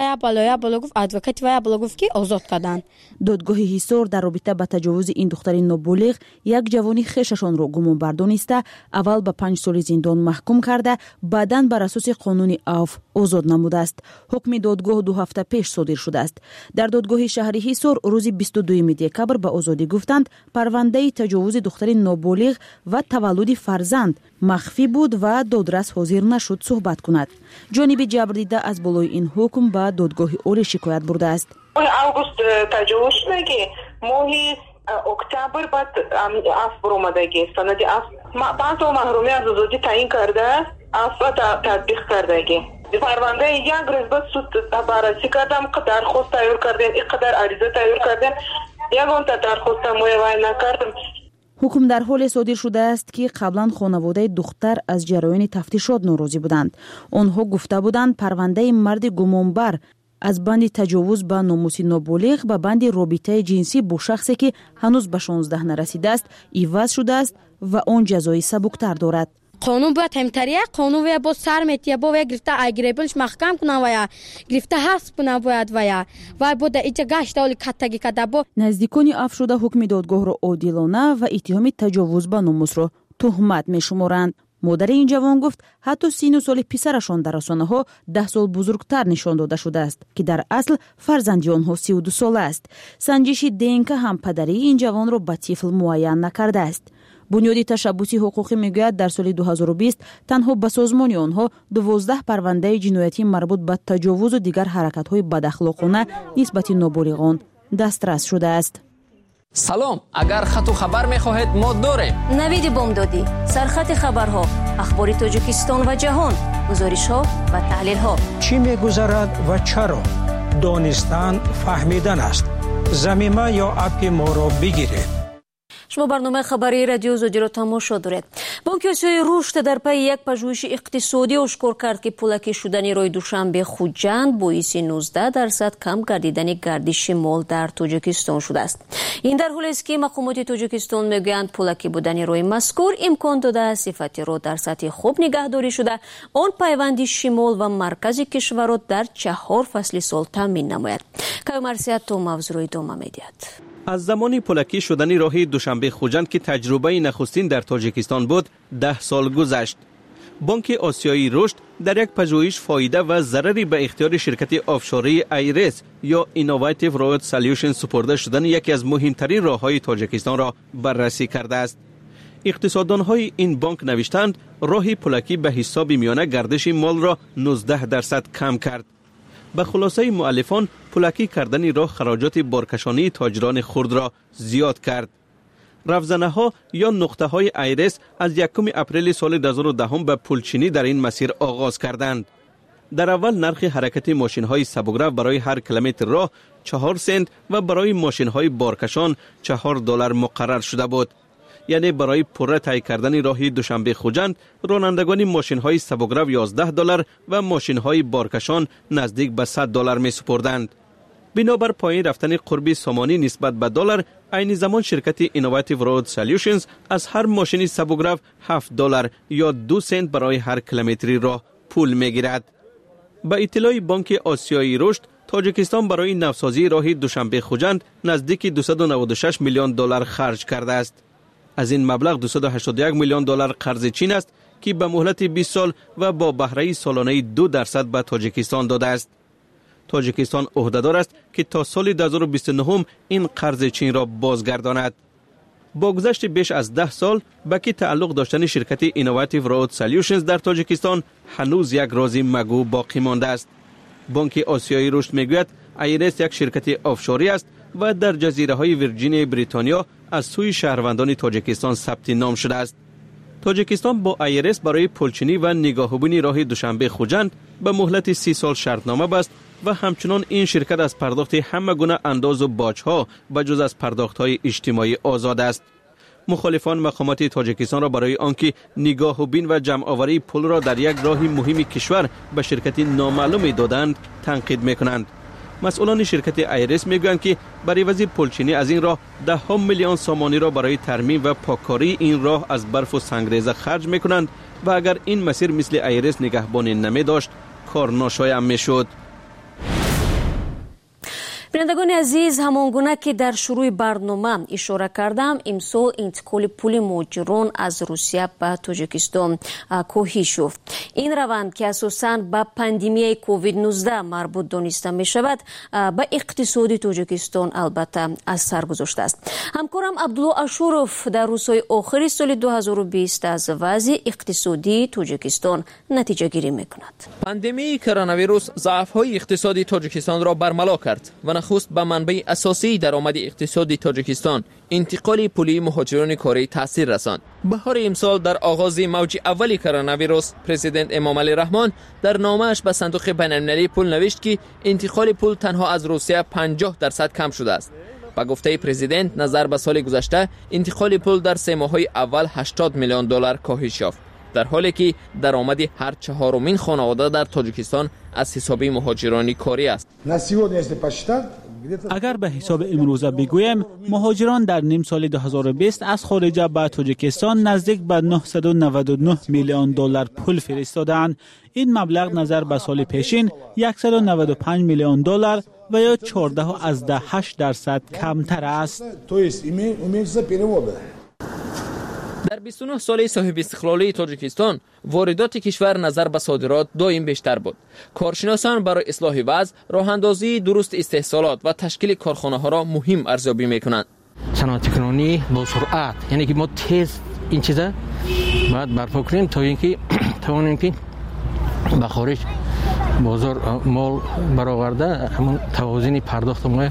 بالا گفت ادوکات و بالا گفت که آزاد کردن. دادگاه حصار در رابطه با تجاوز این دختر نابالغ یک جوانی خویششان را گمانبر دانسته اول به 5 سال زندان محکوم کرده، بعداً بر اساس قانون عفو آزاد نموده است. حکم دادگاه 2 هفته پیش صادر شده است. در دادگاه شهری حصار روز 22 دکبر به آزادی گفتند پرونده تجاوز دختر نابالغ و تولد فرزند مخفی بود و دادرس حاضر نشد صحبت کند. جانب جبردیده از بالای این حکم به دادگاه عالی شکایت برده است. اوگوست تجاوز شده ماه اکتبر بعد عفو اومدگی سند عفو 5 تا محرومی از آزادی تعیین کرده، عفو تطبیق کردگی. پرونده یک روز بعد سود بررسی کردم، درخواست تایید کردن، اینقدر عریضه تایید کردن، یگان درخواست مویوای نکردم. حکم در حال صادر شده است که قبلا خانواده دختر از جریان تفتیشات ناراضی بودند. آنها گفته بودند پرونده مرد گمانبر از بند تجاوز به ناموس نابالغ به بند رابطه جنسی با شخصی که هنوز به 16 نرسیده است عوض شده است و آن جزای سبکتر دارد. قانون باید همتریه، قانون باید با سر میتیه با گرفته اگریبلش محکم کنه و گرفته حبس کنه باید و بود ایجا گشت اولی کتگی کده با. نزدیکان عفو شده حکم دادگاه را عادلانه و اتهام تجاوز به ناموس را تهمت میشمارند. مادر این جوان گفت حتی 30 سال پسرشان در رسانه‌ها 10 سال بزرگتر نشان داده شده است که در اصل فرزند آنها 32 ساله است. سنجش دینک هم پدری این جوان را به طفل معین نکرده است. بنیاد تشبوسی حقوقی میگوید در سال 2020 تنها به سازمان آنها 12 پرونده جنایتی مربوط به تجاوز و دیگر حرکت‌های بداخلاقانه نسبت نابالغان دسترس شده است. سلام، اگر خط و خبر می‌خواهید ما داریم. نوید بامدادی، سرخط خبرها، اخبار تاجیکستان و جهان، گزارش‌ها و تحلیل‌ها. چی می‌گذرد و چرا؟ دانستن فهمیدن است. ضمیمه یا اپ ما را بگیرید. شما برنامه خبری رادیو آزادی را تماشا دارید. بانک آسیای رشد در پی یک پژوهش اقتصادی آشکار کرد که پولکی شدن روی دوشنبه خوجند باعث 19% کم گردیدن گردش مال در تاجیکستان شده است. این در حالی است که مقامات تاجیکستان میگویند پولکی بودن روی مذکور امکان داده صفتی را در سطح خوب نگهداری شده، آن پیوند شمال و مرکز کشور را در 4 فصل سال تامین نماید. کامرسیت تو موضوع دوم میدید. از زمان پولکی شدن راه دوشنبه خوجند که تجربه نخستین در تاجیکستان بود 10 سال گذشت. بانک آسیایی رشد در یک پژوهش فایده و ضرری به اختیار شرکت آفشوری ایرس یا اینوویتیو رود سولوشن سپرده شدن یکی از مهمترین راههای تاجیکستان را بررسی کرده است. اقتصاددان‌های این بانک نوشتند راه پولکی به حساب میانه گردش مال را 19% کم کرد. به خلاصه مؤلفان پولکی کردن راه خراجات بارکشانی تاجران خرد را زیاد کرد. رفزنه ها یا نقطه های ایرس از 1 اپریل سال 2010 به پولچینی در این مسیر آغاز کردند. در اول نرخ حرکت ماشین های سبکرو برای هر کیلومتر راه 4 سنت و برای ماشین های بارکشان $4 مقرر شده بود. یعنی برای پره طی کردن راه دوشنبه خوجند رانندگان ماشین های سبکرو $11 و ماشین های بارکشان نزدیک به $100 می سپردند. بنابر پایین رفتن قربی سامانی نسبت به دلار، عین زمان شرکت اینوواتیو رود سولوشنز از هر ماشین سبکرو $7 یا 2 سنت برای هر کیلومتری راه پول میگیرد. با اطلاع بانک آسیایی رشد، تاجیکستان برای نوسازی راه دوشنبه خوجند نزدیک $296 میلیون خرج کرده است. از این مبلغ $281 میلیون قرض چین است که به مهلت 20 سال و با بهره سالانه 2% به تاجیکستان داده است. تاجیکستان عهدهدار است که تا سال 2029 این قرض چین را بازگرداند. با گذشت بیش از 10 سال به کی تعلق داشتن شرکت اینوواتیو رود سولوشنز در تاجیکستان هنوز یک راز مگو باقی مانده است. بانک آسیایی رشد میگوید ایرس یک شرکت آفشوری است و در جزیره های ویرجینیا بریتانیا از سوی شهروندان تاجیکستان ثبت نام شده است. تاجیکستان با ایرس برای پولچینی و نگاهبینی راه دوشنبه خوجند به مهلت 30 سال شرطنامه بست و همچنان این شرکت از پرداخت همه گونه انداز و باج‌ها به جز از پرداخت‌های اجتماعی آزاد است. مخالفان مقامات تاجیکستان را برای آنکه نگاهبین و جمع‌آوری پول را در یک راه مهم کشور به شرکت نامعلوم دادند تنقید می‌کنند. مسئولان شرکت ایرس میگویند که برای وزیر پولچینی از این راه 10 میلیون سامانی را برای ترمیم و پاککاری این راه از برف و سنگریزه خرج می‌کنند و اگر این مسیر مثل ایرس نگهبانی نمی داشت کار ناشایع می‌شد. بینندگان عزیز، همانگونه که در شروع برنامه اشاره کردم، امسال انتقال پول مهاجران از روسیه به تاجیکستان کاهش یافت. این روند که اساساً به پاندمی کووید 19 مربوط دانسته می شود، به اقتصاد تاجیکستان البته اثر گذاشته است. همکارم عبدالله اشورف در روزهای آخر سال 2020 از وضع اقتصادی تاجیکستان نتیجه گیری می کند. پاندمی کرونا ویروس ضعف‌های اقتصادی تاجیکستان را برملا کرد و نخست به منبع اساسی درآمد اقتصادی تاجیکستان انتقال پولی مهاجران کاری تاثیر رساند. بهار امسال در آغاز موج اولی کرونا ویروس، پرزیدنت امامعلی رحمان در نامه‌اش به صندوق بین‌المللی پول نوشت که انتقال پول تنها از روسیه 50% کم شده است. با گفته پرزیدنت، نظر به سال گذشته انتقال پول در 3 ماه‌های اول $80 میلیون کاهش یافت، در حالی که درآمد هر چهارمین خانواده در تاجیکستان از حساب مهاجران کاری است. اگر به حساب امروزه بگویم، مهاجران در نیم سال 2020 از خارج به تاجیکستان نزدیک به $999 میلیون پول فرستادند. این مبلغ نظر به سال پیشین $195 میلیون و یا 14.8% کمتر است. در 29 ساله صاحب استقلالی تاجیکستان، واردات کشور نظر به صادرات دائم بیشتر بود. کارشناسان برای اصلاح وضع، راه‌اندازی درست استحصالات و تشکیل کارخانه‌ها را مهم ارزیابی می‌کنند. صنعت کرانی با سرعت، یعنی که ما تیز این چیزا باید برپا کنیم تا اینکه توانیم که به خارج بازار مال برآورده همون توازن پرداخت ما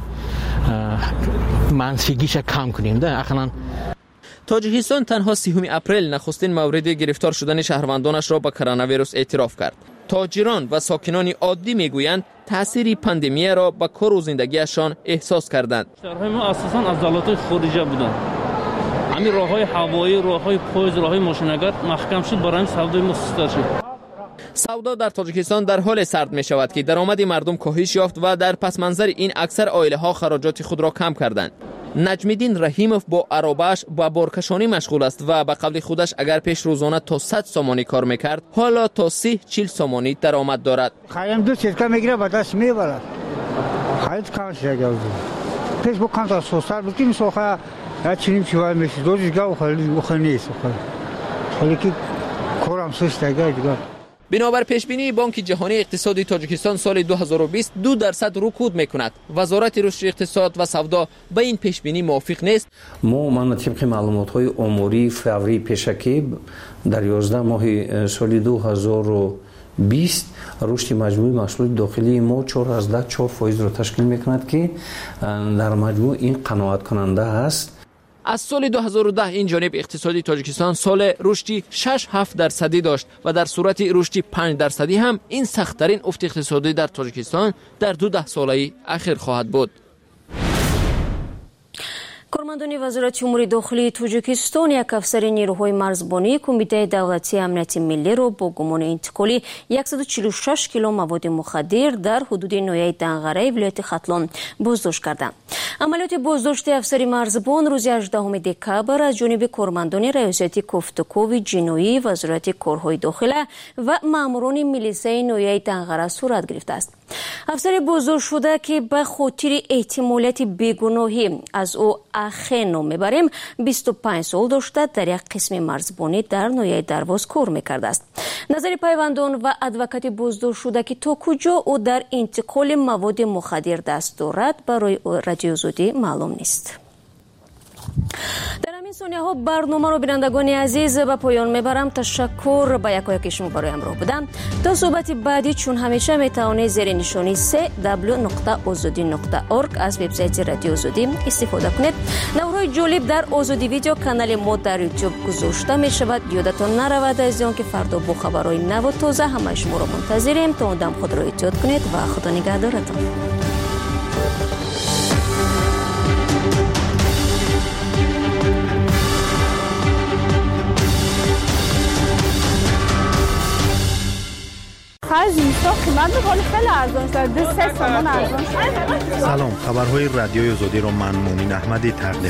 منسیگیش کم کنیم. ده اخیراً تاجیکستان تنها 30 اپریل نخستین مورد گرفتار شدن شهروندانش را با کرونا ویروس اعتراف کرد. تاجران و ساکنان عادی میگویند تأثیر پاندمی را با کار و زندگیشان احساس کردند. شهرهای ما اساساً از دولت‌های خارجی بودند. همین راه‌های هوایی، راه‌های پاییز، راه‌های ماشین‌گر محکم شد، برای سودای ما سست‌تر شد. سودا در تاجیکستان در حال سرد می شود که درآمد مردم کاهش یافت و در پس منظر این اکثر عائله‌ها خراجات خود را کم کردند. نجم‌الدین رحیموف با عرابه‌اش با بارکشانی مشغول است و به قول خودش اگر پیش روزانه تا 100 سامانی کار میکرد، حالا تا 30-40 سامانی درآمد دارد. خواهیم دو چیزکا میگیره با دست میبرد. خیلی کمش گردید. پیش بکن تا سوسر بکنیم سوخه چنین چیوای میشه. دو چیزگاه خیلی نیست. خیلی که کارم سوسته گردید. بنابر پیشبینی بانک جهانی اقتصادی تاجیکستان سال 2020 2% رکود میکند. وزارت رشد اقتصاد و سودا به این پیشبینی موافق نیست. ما طبق معلومات‌های آماری فوری پیشکی در 11 ماه سال 2020 20 رشد مجموعی محصولات داخلی ما 4% را تشکیل میکند که در مجموع این قناعت کننده است. از سال 2010 این جانب اقتصادی تاجیکستان سال رشدی 6-7% داشت و در صورت رشدی 5% هم این سخت‌ترین افت اقتصادی در تاجیکستان در 12 ساله اخیر خواهد بود. کارمندان وزارت امور داخلی تاجیکستان یک افسر نیروهای مرزبانی کمیته دولتی امنیت ملی را با گمان انتقال 146 کیلو مواد مخدر در حدود ناحیه دنغره ولایت ختلان بازداشت کردند. عملیات بازداشت افسر مرزبان روز 18 دکبر از جانب کارمندان ریاست گفتگوی جنایی وزارت کارهای داخله و ماموران میلیسای ناحیه دنغره صورت گرفته است. افسر بازداشت شده که به خاطر احتمالیت بیگناهی از او اخه نام میبریم 25 سال داشته در یک قسم مرزبانی در ناحیه درواز کار میکرده است. نظر پیوندان و ادوکات بازداشت شده که تا کجا او در انتقال مواد مخدر دست دارد برای رادیو آزادی معلوم نیست. در همین ثانیه ها برنامه رو بینندگان عزیز به پایان میبرم. تشکر به یکایک شما برای همراه بودن. تا صحبت بعدی چون همیشه میتوانید زیر نشانی www.azadi.org از وبسایت رادیو آزادی استفاده کنید. نورهای جالب در آزادی ویدیو کانال ما در یوتیوب گذاشته می شود. یادتان نرود از آن که فردا با خبرهای نو و تازه همه شما را منتظریم. تا اون دم خود را احتیاط کنید و خدا نگهدارتان. سلام، خبرهای رادیوی آزادی را من مومن احمدی تقدیم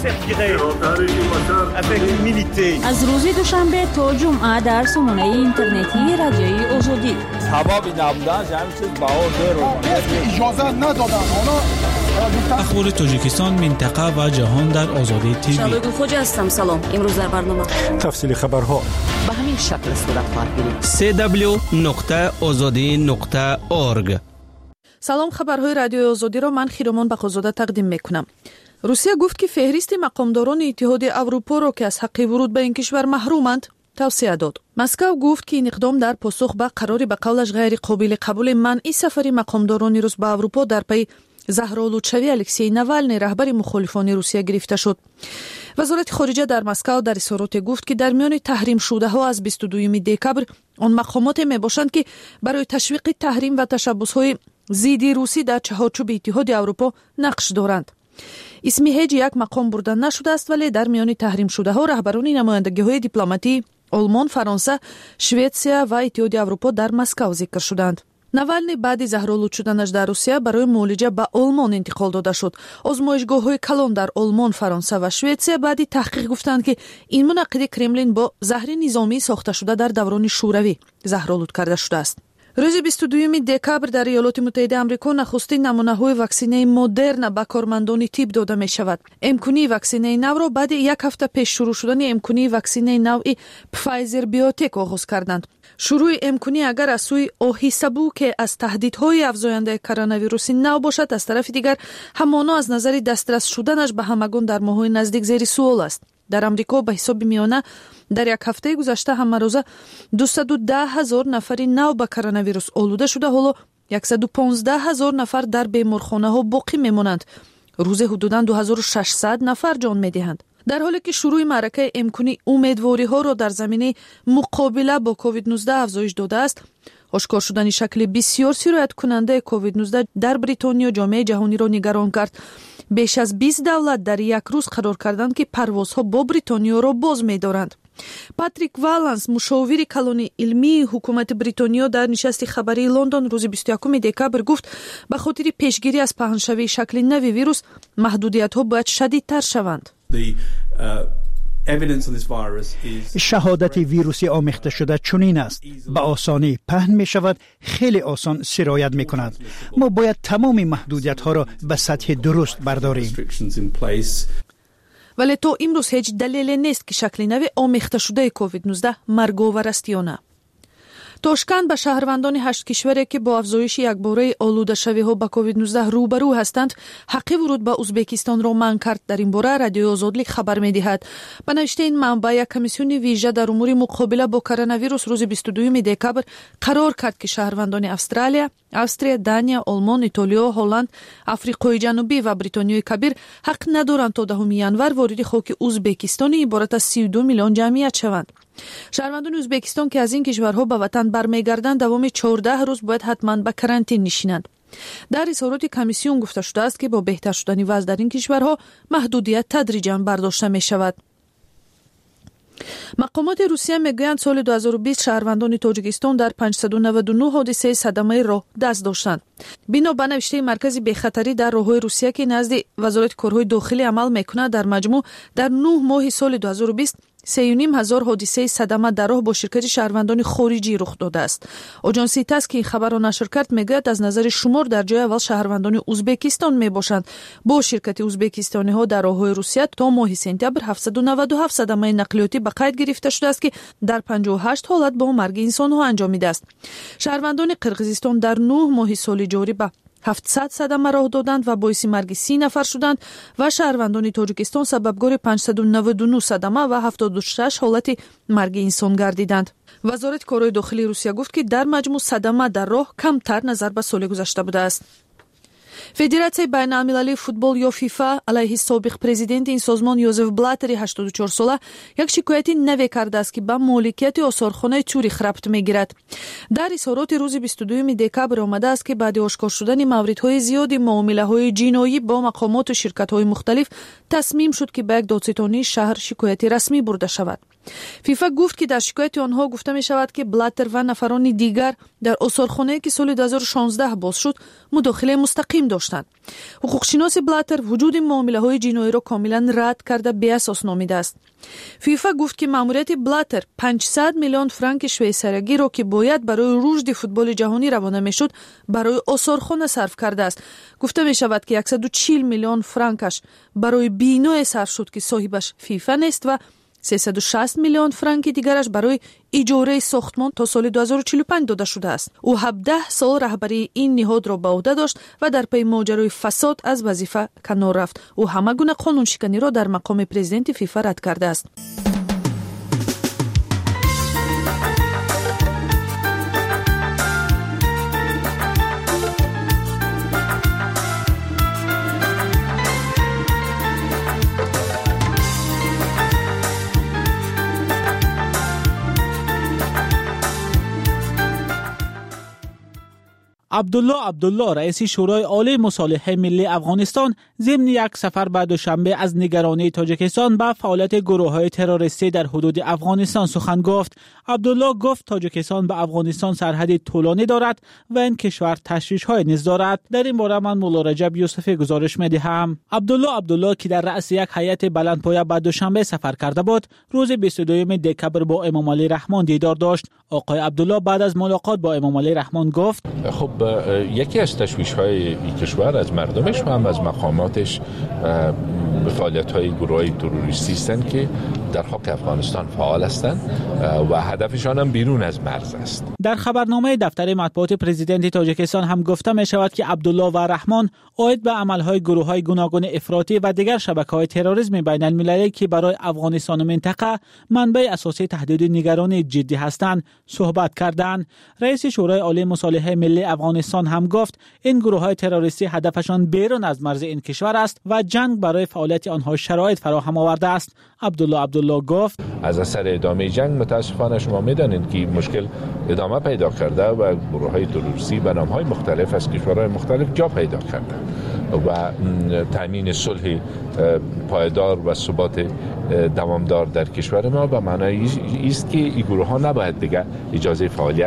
می‌کنم. از روز دوشنبه تا جمعه در سامانه اینترنتی رادیوی آزادی. حبابی نبودن همین چیز بهار اجازه ندادن. اخبار تاجیکستان، منطقه و جهان در آزادی تیوی. شادو خوجا هستم. سلام. امروز در برنامه تفصیل خبرها به همین شکل صورت خواهد گرفت. www.azadi.org. سلام، خبرهای رادیو آزادی را من خیرمان بخوزاده تقدیم میکنم. روسیه گفت که فهرست مقامداران اتحاد اروپا را که از حق ورود به این کشور محرومند توصیه داد. مسکو گفت که این اقدام در پاسخ به قراری به قولش غیر قابل قبول منع سفر مقامداران روس به اروپا در پی زهرآلودشوی الکسی ناوالنی رهبر مخالفان روسیه گرفته شد. وزارت خارجه در مسکو در اظهارات گفت که در میان تحریم شده ها از 22 دکبر آن مقامات می باشند که برای تشویق تحریم و تشبث های ضد روسی در چهارچوب اتحاد اروپا نقش دارند. اسم هیچ یک مقام برده نشده است، ولی در میان تحریم شده ها رهبران نمایندگی های دیپلماتی آلمان، فرانسه، شویتسیا و اتحاد اروپا در مسکو ذکر شدند. ناوالنی بعد زهرآلود شدنش در روسیه برای معالجه به آلمان انتقال داده شد. آزمایشگاه‌های کلان در آلمان، فرانسه و شویتسیا بعد تحقیق گفتند که این منعقد کرملین با زهر نظامی ساخته شده در دوران شوروی زهرآلود کرده شده است. روز 22 دکبر در ایالات متحده آمریکا نخستین نمونه‌های واکسینه مدرن به کارمندان طب داده می شود. امکانی واکسینه نو را بعد یک هفته پیش شروع شدن امکانی واکسینه نو پفایزر بیوتک آغاز کردند. شروع امکانی اگر از سوی اوهیسابو که از تهدیدهای افزاینده کرونا ویروس نو باشد، از طرف دیگر همانا از نظر دسترس شدنش به همگان در ماه‌های نزدیک زیر سوال است. در امریکا به حساب میانه در یک هفته گذشته همه روزه 210,000 نفر نو به کرونا ویروس آلوده شده، حالا 115,000 نفر در بیمارخانه ها باقی میمانند. روز حدوداً 2600 نفر جان میدهند. در حالی که شروع معرکه امکانی امیدواری ها را در زمینه مقابله با کووید 19 افزایش داده است، آشکار شدن شکل بسیار سرایت کننده کووید 19 در بریتانیا جامعه جهانی را نگران کرد. بیش از 20 دولت در یک روز قرار کردند که پروازها با بریتانیا را باز می‌دارند. پاتریک والنس، مشاور کلان علمی حکومت بریتانیا، در نشست خبری لندن روز 21 دکبر گفت به خاطر پیشگیری از پهنشوی شکل نو ویروس محدودیت‌ها باید شدیدتر شوند. شهادت ویروس آمیخته شده چنین است: به آسانی پهن می شود، خیلی آسان سرایت می کند. ما باید تمام محدودیت ها را به سطح درست برداریم. ولی تا امروز هیچ دلیل نیست که شکل نو آمیخته شده کووید 19 مرگاور است یا نه. тошканд ба шаҳрвандони 8 кишваре ки бо афзоиши якбораи олудашавиҳо ба COVID-19 рӯбарӯ ҳастанд, ҳаққи вуруд ба Узбекистонро манъ кард. Дар ин бора Радиои Озодлик хабар медиҳад. Ба навиштаи ин манбаъ, як комиссиони вижа дар умури муқобила бо коронавирус рӯзи 22 декабр қарор кард ки шаҳрвандони Австралия, Австрия, Дания, Олмон, Итолиё, Ҳолланд, Африқои Ҷанубӣ ва Бритониёи Кабир ҳақ надоранд то 10 январ ворidi хоки Узбекистони иборат аз 32 миллион ҷамъият шаванд. шаҳрвандони Узбекистон ки аз ин кишварҳо ба ватан бармегарданд, давоми 14 рӯз бояд ҳатман ба карантин нишинанд. дар изҳороти комиссион гуфта шудааст ки бо беҳтар шудани вазъ дар ин кишварҳо маҳдудият тадриҷан бардошта мешавад. мақомоти Русия мегӯянд соли 2020 шаҳрвандони Тоҷикистон дар 599 ҳодисаи садамаи роҳ даст доштанд. бино ба навиштаи маркази бехатарӣ дар роҳҳои Русия ки назди вазорати корҳои дохилӣ амал мекунад, дар маҷмӯъ дар 9 моҳи соли 2020 3,500 ҳодисаи садама дар роҳ бо ширкати шаҳрвандони хориҷӣ рух додааст. оҷонсии ТАСС ки ин хабарро нашр кард мегӯяд аз назари шумор дар ҷои аввал шаҳрвандони Узбекистон мебошанд. бо ширкати узбекистониҳо дар роҳҳои Русия то моҳи сентябр 797 садамаи нақлиётӣ ба қайд гирифта шудааст ки дар 58 ҳолат бо марги инсонҳо анҷомидааст. шаҳрвандони Қирғизистон дар 9 моҳи соли ҷорӣ ба 700 садама роҳ доданд ва боиси марги 30 нафар шуданд ва шаҳрвандони Тоҷикистон сабабгори 599 садама ва 76 ҳолати марги инсон гардиданд. вазорати корҳои дохилии Русия гуфт ки дар маҷмӯъ садама дар роҳ камтар назар ба соли гузашта будааст. Федератсияи байналмилалии футбол ё ФИФА алайҳи собиқ президенти ин созмон Йозеф Блаттери 84 сола як шикояти наве кардааст ки ба моликияти осорхонаи Цюрих рабт мегирад. дар изҳороти рӯзи 22 декабр омадааст ки баъди ошкор шудани мавридҳои зиёди муомилаҳои ҷиноӣ бо мақомоту ширкатҳои мухталиф тасмим шуд ки ба як додситони шаҳр шикояти расмӣ бурда шавад. ФИФА гуфт ки дар шикояти онҳо гуфта мешавад ки Блаттер ва нафарони дигар дар осорхонае ки соли 2016 боз шуд мудохилаи мустақим доштанд. ҳуқуқшиноси Блаттер вуҷуди муомилаҳои ҷиноиро комилан рад карда беасос номидааст. ФИФА гуфт ки маъмурияти Блаттер 500 миллион франки швейсариягиро ки бояд барои рушди футболи ҷаҳонӣ равона мешуд, барои осорхона сарф кардааст. гуфта мешавад ки 140 миллион франкаш барои биное сарф шуд ки соҳибаш ФИФА нест ва 360 миллион франки дигараш барои иҷораи сохтмон то соли 2045 дода шудааст. ӯ 17 сол раҳбарии ин ниҳодро ба ӯҳда дошт ва дар пайи моҷарои фасод аз вазифа канор рафт. ӯ ҳама гуна қонуншиканиро дар мақоми президенти ФИФА рад кардааст. عبدالله رئیس شورای عالی مصالحه ملی افغانستان ضمن یک سفر به دوشنبه از نگرانی تاجیکستان به فعالیت گروه‌های تروریستی در حدود افغانستان سخن گفت. عبدالله گفت تاجیکستان به افغانستان سرحد طولانی دارد و این کشور تشویش‌های نیز دارد. در این باره من مولا رجب یوسفی گزارش می‌دهم. عبدالله که در رأس یک هیئت بلندپایه به دوشنبه سفر کرده بود، روز 22 دکبر با امام علی رحمان دیدار داشت. آقای عبدالله بعد از ملاقات با امام علی رحمان گفت: خب یکی از تشویش‌های این کشور از مردمش و هم از مقاماتش فعالیت‌های گروه‌های تروریستی هستند که در خاک افغانستان فعال هستند و هدفشان هم بیرون از مرز است. در خبرنامه دفتر مطبوعات پرزیدنت تاجیکستان هم گفته می شود که عبدالله و رحمان عاید به عمل‌های گروه‌های گوناگون افراطی و دیگر شبکه‌های تروریسم بین‌المللی که برای افغانستان و منطقه منبع اساسی تهدید و نگرانی جدی هستند صحبت کردند. رئیس شورای عالی مصالحه ملی افغانستان هم گفت این گروه‌های تروریستی هدفشان بیرون از مرز این کشور است و جنگ برای فعالیت آنها شرایط فراهم آورده است. عبدالله گفت: از اثر ادامه جنگ متاسفانه شما می‌دانید که مشکل ادامه پیدا کرده و گروه‌های تروریستی به نام‌های مختلف از کشورهای مختلف جا پیدا کرده و تامین صلح پایدار و ثبات دوامدار در کشور ما به معنای است که این گروه‌ها نباید دیگر اجازه فعالیت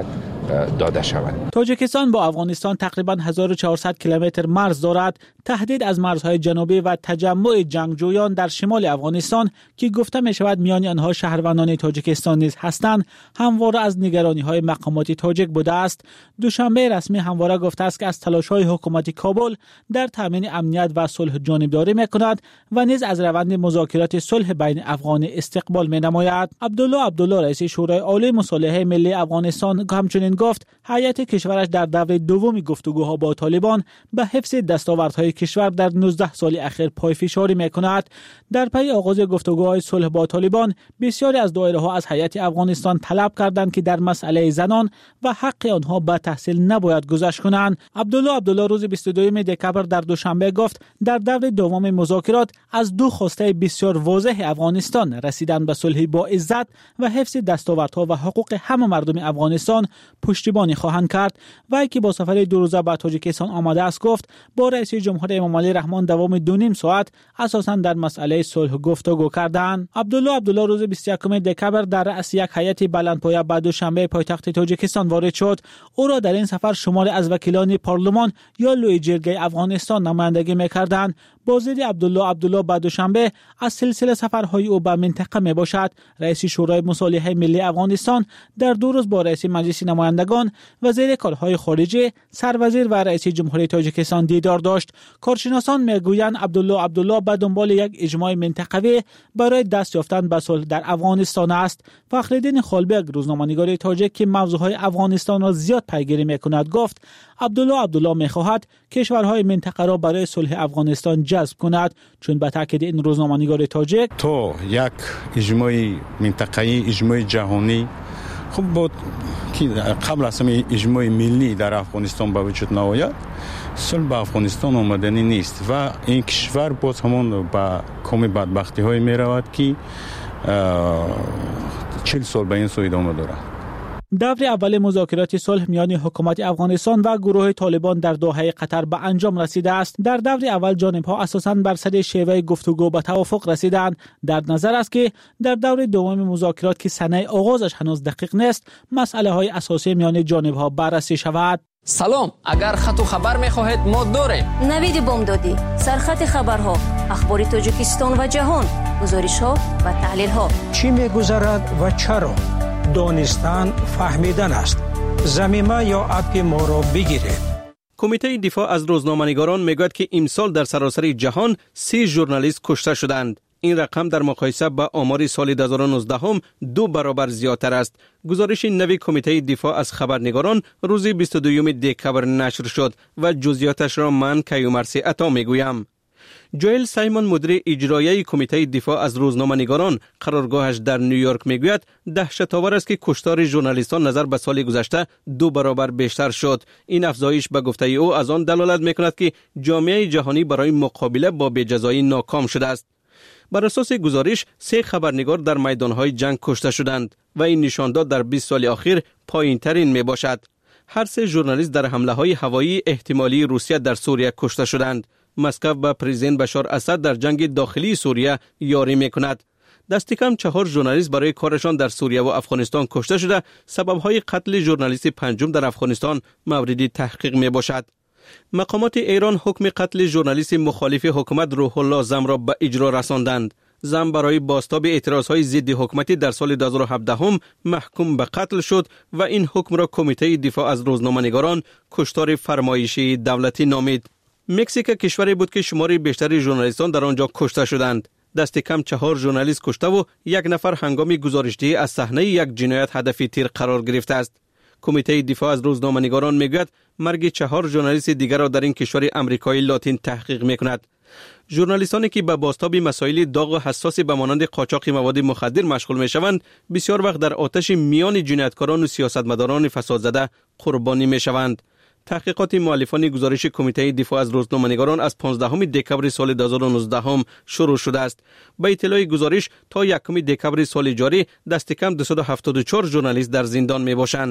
داده شود. تاجیکستان با افغانستان تقریباً 1400 کیلومتر مرز دارد. تهدید از مرزهای جنوبی و تجمع جنگجویان در شمال افغانستان که گفته می شود میان آنها شهروندان تاجیکستان نیز هستند، همواره از نگرانی‌های مقامات تاجیک بوده است. دوشنبه رسمی همواره گفته است که از تلاش‌های حکومت کابل در تامین امنیت و صلح جانبداری می‌کند و نیز از روند مذاکرات صلح بین افغان استقبال می‌نماید. عبدالله رئیس شورای عالی مصالحه ملی افغانستان همچنین گفت هیئت کشورش در دور دوم گفتگوها با طالبان به حفظ دستاوردهای کشور در 19 سال اخیر پایفشاری می‌کند. در پی آغاز گفتگوهای صلح با طالبان بسیاری از دایره‌ها از هیئت افغانستان طلب کردند که در مسئله زنان و حق آنها به تحصیل نباید گذشت کنند. عبدالله روز 22 دکمبر در دوشنبه گفت در دور دوم مذاکرات از دو خواسته بسیار واضح افغانستان رسیدن به صلح با عزت و حفظ دستاوردها و حقوق همه مردم افغانستان پشتیبانی خواهند کرد. وی که با سفر 2 روزه به تاجیکستان آمده است گفت با رئیس جمهور امامعلی رحمان دوام 2.5 ساعت اساساً در مسئله صلح گفتگو کردند. عبدالله روز 21 دکمبر در رأس یک هیئت بلندپایه به دوشنبه پایتخت تاجیکستان وارد شد. او را در این سفر شماری از وکیلان پارلمان یا لوی جرگه افغانستان نمایندگی می‌کردند. بازدید عبدالله بعد دوشنبه از سلسله سفرهای او به منطقه می باشد. رئیس شورای مصالحه ملی افغانستان در 2 روز با رئیس مجلس نمایندگان، وزیر کارهای خارجه، سروزیر و رئیس جمهوری تاجیکستان دیدار داشت. کارشناسان میگویند عبدالله به دنبال یک اجماع منطقوی برای دست یافتن به صلح در افغانستان است. فخرالدین خالبگ روزنامه‌نگار تاجیک که موضوعهای افغانستان را زیاد پیگیری می‌کند گفت عبدالله می‌خواهد کشورهای منطقه را برای صلح افغانستان جذب کند، چون به تاکید این روزنامه‌نگار تاجیک تو یک اجماع منطقه‌ای، اجماع جهانی خب بود که قبل از همه اجماع ملی در افغانستان به وجود نآید، صلح به افغانستان آمدنی نیست و این کشور باز همون به کمی بدبختی های می رود که 40 سال به این سو ادامه دارد. دور اول مذاکرات صلح میان حکومت افغانستان و گروه طالبان در دوحه قطر به انجام رسیده است. در دور اول جانب‌ها اساساً بر سر شیوه گفتگو به توافق رسیدند. در نظر است که در دور دوم مذاکرات که سنه آغازش هنوز دقیق نیست، مسئله‌های اساسی میان جانب‌ها بررسی شود. سلام، اگر خط و خبر می‌خواهید ما داریم. نوید بامدادی، سرخط خبرها، اخبار تاجیکستان و جهان، گزارش‌ها و تحلیل‌ها. چی می‌گذرد و چرا؟ دانستن فهمیدن است. ضمیمه یا اپ ما را بگیرید. کمیته دفاع از روزنامه‌نگاران میگوید که امسال در سراسر جهان 30 ژورنالیست کشته شدند. این رقم در مقایسه با آمار سال 2019 هم 2 برابر زیادتر است. گزارش نوی کمیته دفاع از خبرنگاران روز 22 دکمبر نشر شد و جزئیاتش را من کیومرثی عطا میگویم. جوئل سایمون مدیر اجرایی کمیته دفاع از روزنامه‌نگاران قرارگاهش در نیویورک میگوید دهشت‌آور است که کشتار ژورنالیستان نظر به سال گذشته 2 برابر بیشتر شد. این افزایش به گفته او از آن دلالت میکند که جامعه جهانی برای مقابله با بی‌جزایی ناکام شده است. بر اساس گزارش 3 خبرنگار در میدانهای جنگ کشته شدند و این نشانداد در 20 سال اخیر پایین‌ترین میباشد. هر 3 ژورنالیست در حمله‌های هوایی احتمالی روسیه در سوریه کشته شدند. مسکو با پرزیدنت بشار اسد در جنگ داخلی سوریه یاری میکند. دست کم 4 ژورنالیست برای کارشان در سوریه و افغانستان کشته شده. سبب‌های قتل ژورنالیست پنجم در افغانستان مورد تحقیق میباشد. مقامات ایران حکم قتل ژورنالیست مخالف حکومت روح الله زم را به اجرا رساندند. زم برای بازتاب اعتراضهای ضد حکومتی در سال 2017 هم محکوم به قتل شد و این حکم را کمیته دفاع از روزنامه‌نگاران کشتار فرمایشی دولتی نامید. مکزیک کشوری بود که شمار بیشتر ژورنالیستان در آنجا کشته شدند. دست کم 4 ژورنالیست کشته و 1 نفر هنگام گزارشدهی از صحنه یک جنایت هدف تیر قرار گرفته است. کمیته دفاع از روزنامه‌نگاران میگوید مرگ 4 ژورنالیست دیگر را در این کشور آمریکایی لاتین تحقیق میکند. ژورنالیستانی که به بازتاب مسائل داغ و حساس به مانند قاچاق مواد مخدر مشغول میشوند بسیار وقت در آتش میان جنایتکاران و سیاستمداران فسادزده قربانی میشوند. تحقیقات مؤلفان گزارش کمیته دفاع از روزنامه‌نگاران از 15 دکمبر سال 2019 هم شروع شده است. با اطلاع گزارش تا 1 دکمبر سال جاری دست کم 274 ژورنالیست در زندان می باشند.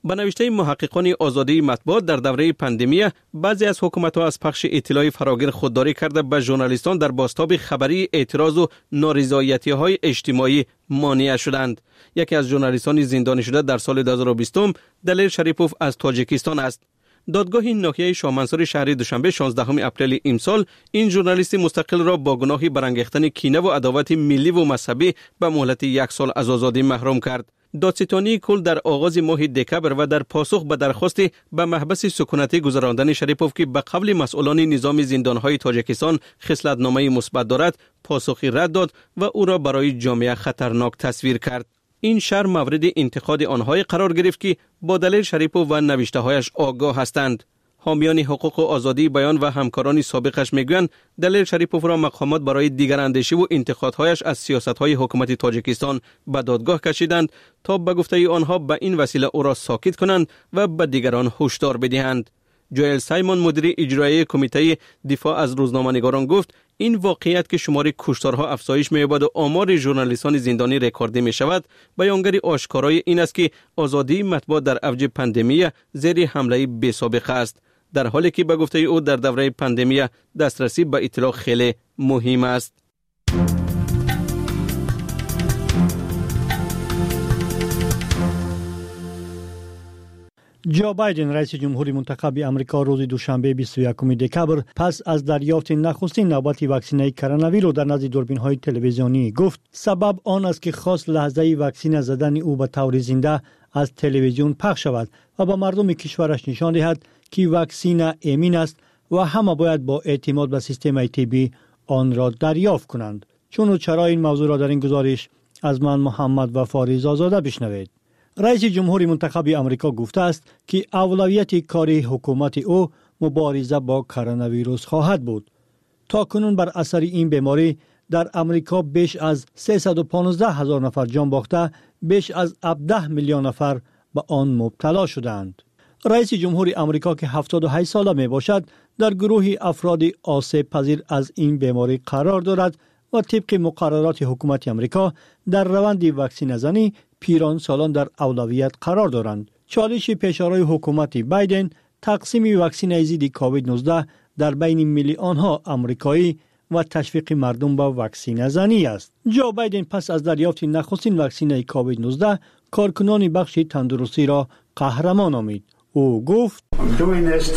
به نوشته محققان آزادی مطبوعات در دوره پاندمی، بعضی از حکومت‌ها از پخش اطلاع فراگیر خودداری کرده به ژورنالیستان در بازتاب خبری اعتراض و نارضایتی‌های اجتماعی مانع شدند. یکی از ژورنالیستان زندانی شده در سال 2020 دلیل شریپوف از تاجیکستان است. دادگاه ناحیه شاه منصور شهری دوشنبه 16 اپریل امسال این ژورنالیست مستقل را با گناه برانگیختن کینه و عداوت ملی و مذهبی به مهلت 1 سال از آزادی محروم کرد. دادستانی کل در آغاز ماه دکبر و در پاسخ به درخواست به محبس سکونتی گذراندن شریپوف که به قبل مسئولان نظام زندانهای تاجیکستان خصلت‌نامه مثبت دارد، پاسخی رد داد و او را برای جامعه خطرناک تصویر کرد. این شهر مورد انتقاد آنهای قرار گرفت که با دلیل شریپوف و نوشته‌هایش آگاه هستند. حامیان حقوق و آزادی بیان و همکاران سابقش میگویند دلیل شریپوف را مقامات برای دیگر اندیشی و انتقادهایش از سیاست‌های حکومت تاجیکستان به دادگاه کشیدند تا به گفته آنها به این وسیله او را ساکت کنند و به دیگران هشدار بدهند. جوئل سایمون مدیر اجرایی کمیته دفاع از روزنامه‌نگاران گفت این واقعیت که شمار کشتارها افزایش می‌یابد و آمار ژورنالیستان زندانی رکوردی می‌شود بیانگر آشکارای این است که آزادی مطبوعات در اوج پاندمی زیر حمله بی‌سابقه است، در حالی که به گفته او در دوره پاندمی دسترسی به اطلاع خیلی مهم است. جو بایدن رئیس جمهوری منتخب آمریکا روز دوشنبه 21 دکبر پس از دریافت نخستین نوبت واکسینه کرونا ویروس در نزد دوربین‌های تلویزیونی گفت سبب آن است که خواست لحظه واکسینه زدن او به طور زنده از تلویزیون پخش شود و به مردم کشورش نشان دهد که واکسینه امین است و همه باید با اعتماد به سیستم طبی آن را دریافت کنند. چون چرا این موضوع را در این گزارش از من محمد وفا رضازاده بشنوید. رئیس جمهوری منتخب آمریکا گفته است که اولویت کاری حکومت او مبارزه با کرونا ویروس خواهد بود. تا کنون بر اثر این بیماری در آمریکا بیش از 315,000 نفر جان باخته، بیش از 17 میلیون نفر به آن مبتلا شدند. رئیس جمهوری آمریکا که 78 ساله می باشد در گروه افراد آسیب پذیر از این بیماری قرار دارد و طبق مقررات حکومت آمریکا در روند واکسینه زنی پیران سالان در اولویت قرار دارند. چالش پیشروی حکومت بایدن تقسیم واکسینه ضد کووید 19 در بین میلیون ها آمریکایی و تشویق مردم به واکسینه زنی است. جو بایدن پس از دریافت نخستین واکسینه کووید 19 کارکنان بخش تندرستی را قهرمان نامید. او گفت